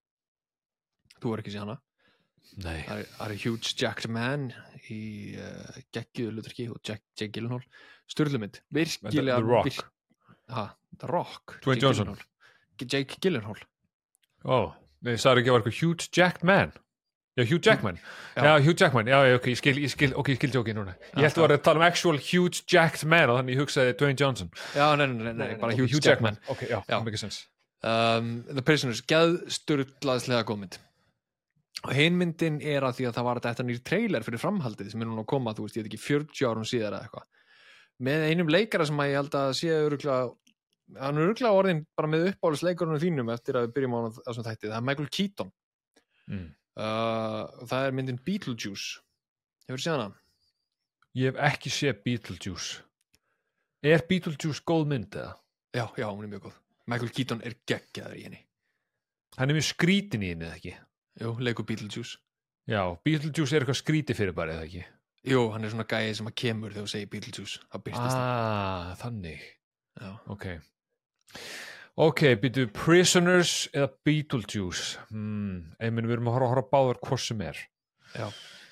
Þú er ekki séð hana. Nei. Það er, það er Huge Jacked Man í uh, geggiðu hlutverki og Jack, Jake Gyllenhaal. Sturlumynd, virkilega... The Rock. Virk, ha, The Rock. Dwayne Jake Johnson. Gyllenhaal. Jake Gyllenhaal. Ó, nei, sagði ekki að var eitthvað Huge Jacked Man. Já, Hugh Jackman. Já. Já, Hugh Jackman. Já, já, ok, ég skil, ég skil, ok, ég skil tjókið núna. Ég held að var að tala um actual Huge Jacked Man og þannig ég hugsaði Dwayne Johnson. Já, nei, nei, nei, nei, nei bara okay, Hugh, Hugh Jackman. Jackman. Ok, já, Já. það makes sense. Um, The Prisoners, geðsturlaðslega góð mynd. Og hin myndin er að því að það var þetta nýr trailer fyrir framhaldið sem er núna að koma, þú veist, ég veit ekki, fjörutíu árum síðar eða eitthvað. Með einum leikara sem að ég held að sé örugglega, hann er örugglega orðinn bara með uppáhaldsleikurunum þínum eftir að við byrjum á þessum þætti. Það er Michael Keaton. Mm. Uh, það er myndin Beetlejuice. Hefur séð hana? Ég hef ekki séð Beetlejuice. Er Beetlejuice góð mynd eða? Já, já, hún er mjög góð. Michael Keaton er geggjaður í henni. Hann er mjög skrítin í henni eða ekki? Jú, leikur Beetlejuice. Já, Beetlejuice er eitthvað skríti fyrir bara eða ekki? Jú, hann er svona gæði sem að kemur þegar þú segir Beetlejuice. Það byrstist það. Ah, þannig. Já. Ok. Ok, býtu Prisoners eða Beetlejuice. Hmm, einminn við erum að horfa að horfa báðar hvort sem er. Já.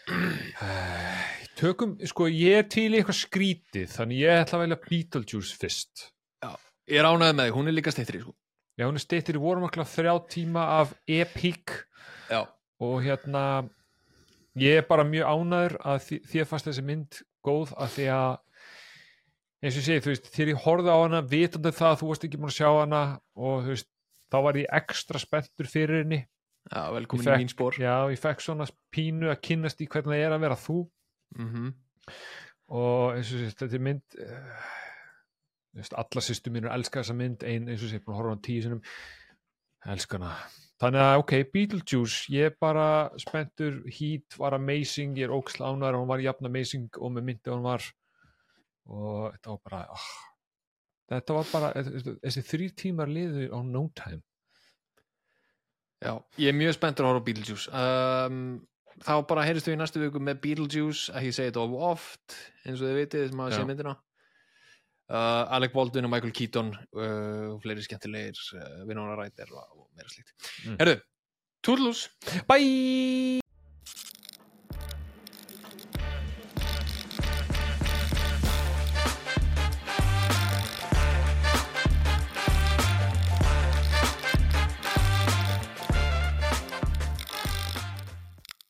Uh, tökum, sko, ég er til í eitthvað skrítið, þannig ég ætla að velja Beetlejuice fyrst. Já, ég er ánægð með þig, hún er líka styttri, sko. Já, hún er styttir í vorum akkla þrjá tíma af epic. Já. Og hérna, ég er bara mjög ánæður að þi þér fannst þessi mynd góð að því að, eins og ég segi, þú veist, þegar ég horfði á hana, vitandi það að þú varst ekki búin að sjá hana og þú veist, þá var ég ekstra spenntur fyrir henni. Já, velkomin Ég í mín spór. Já, ég fekk svona pínu að kynnast í hvernig það er að vera þú. Mhm. Og eins og sé, þetta er mynd uh, veist, alla systur mínur elska þessa mynd, ein eins og sé, búin að horfa á hana tíu sinnum, elska hana. Þannig að, ok, Beetlejuice, ég er bara spenntur, Heat var amazing, ég er óksla ánæður og hún var jafn amazing og með myndi hún var og þetta var bara, oh, þetta var bara, þessi þrý tímar liðu á no time. Já, ég er mjög spenntur að horfa á Beetlejuice. Um, þá bara heyrðist við í næstu viku með Beetlejuice, ekki segja þetta of oft, eins og þið vitið sem að sé myndina. Uh, Alec Baldwin og Michael Keaton uh, og fleiri skemmtilegir uh, Winona Ryder og, og meira slíkt. Mm. Herðu, toodaloo. Bye!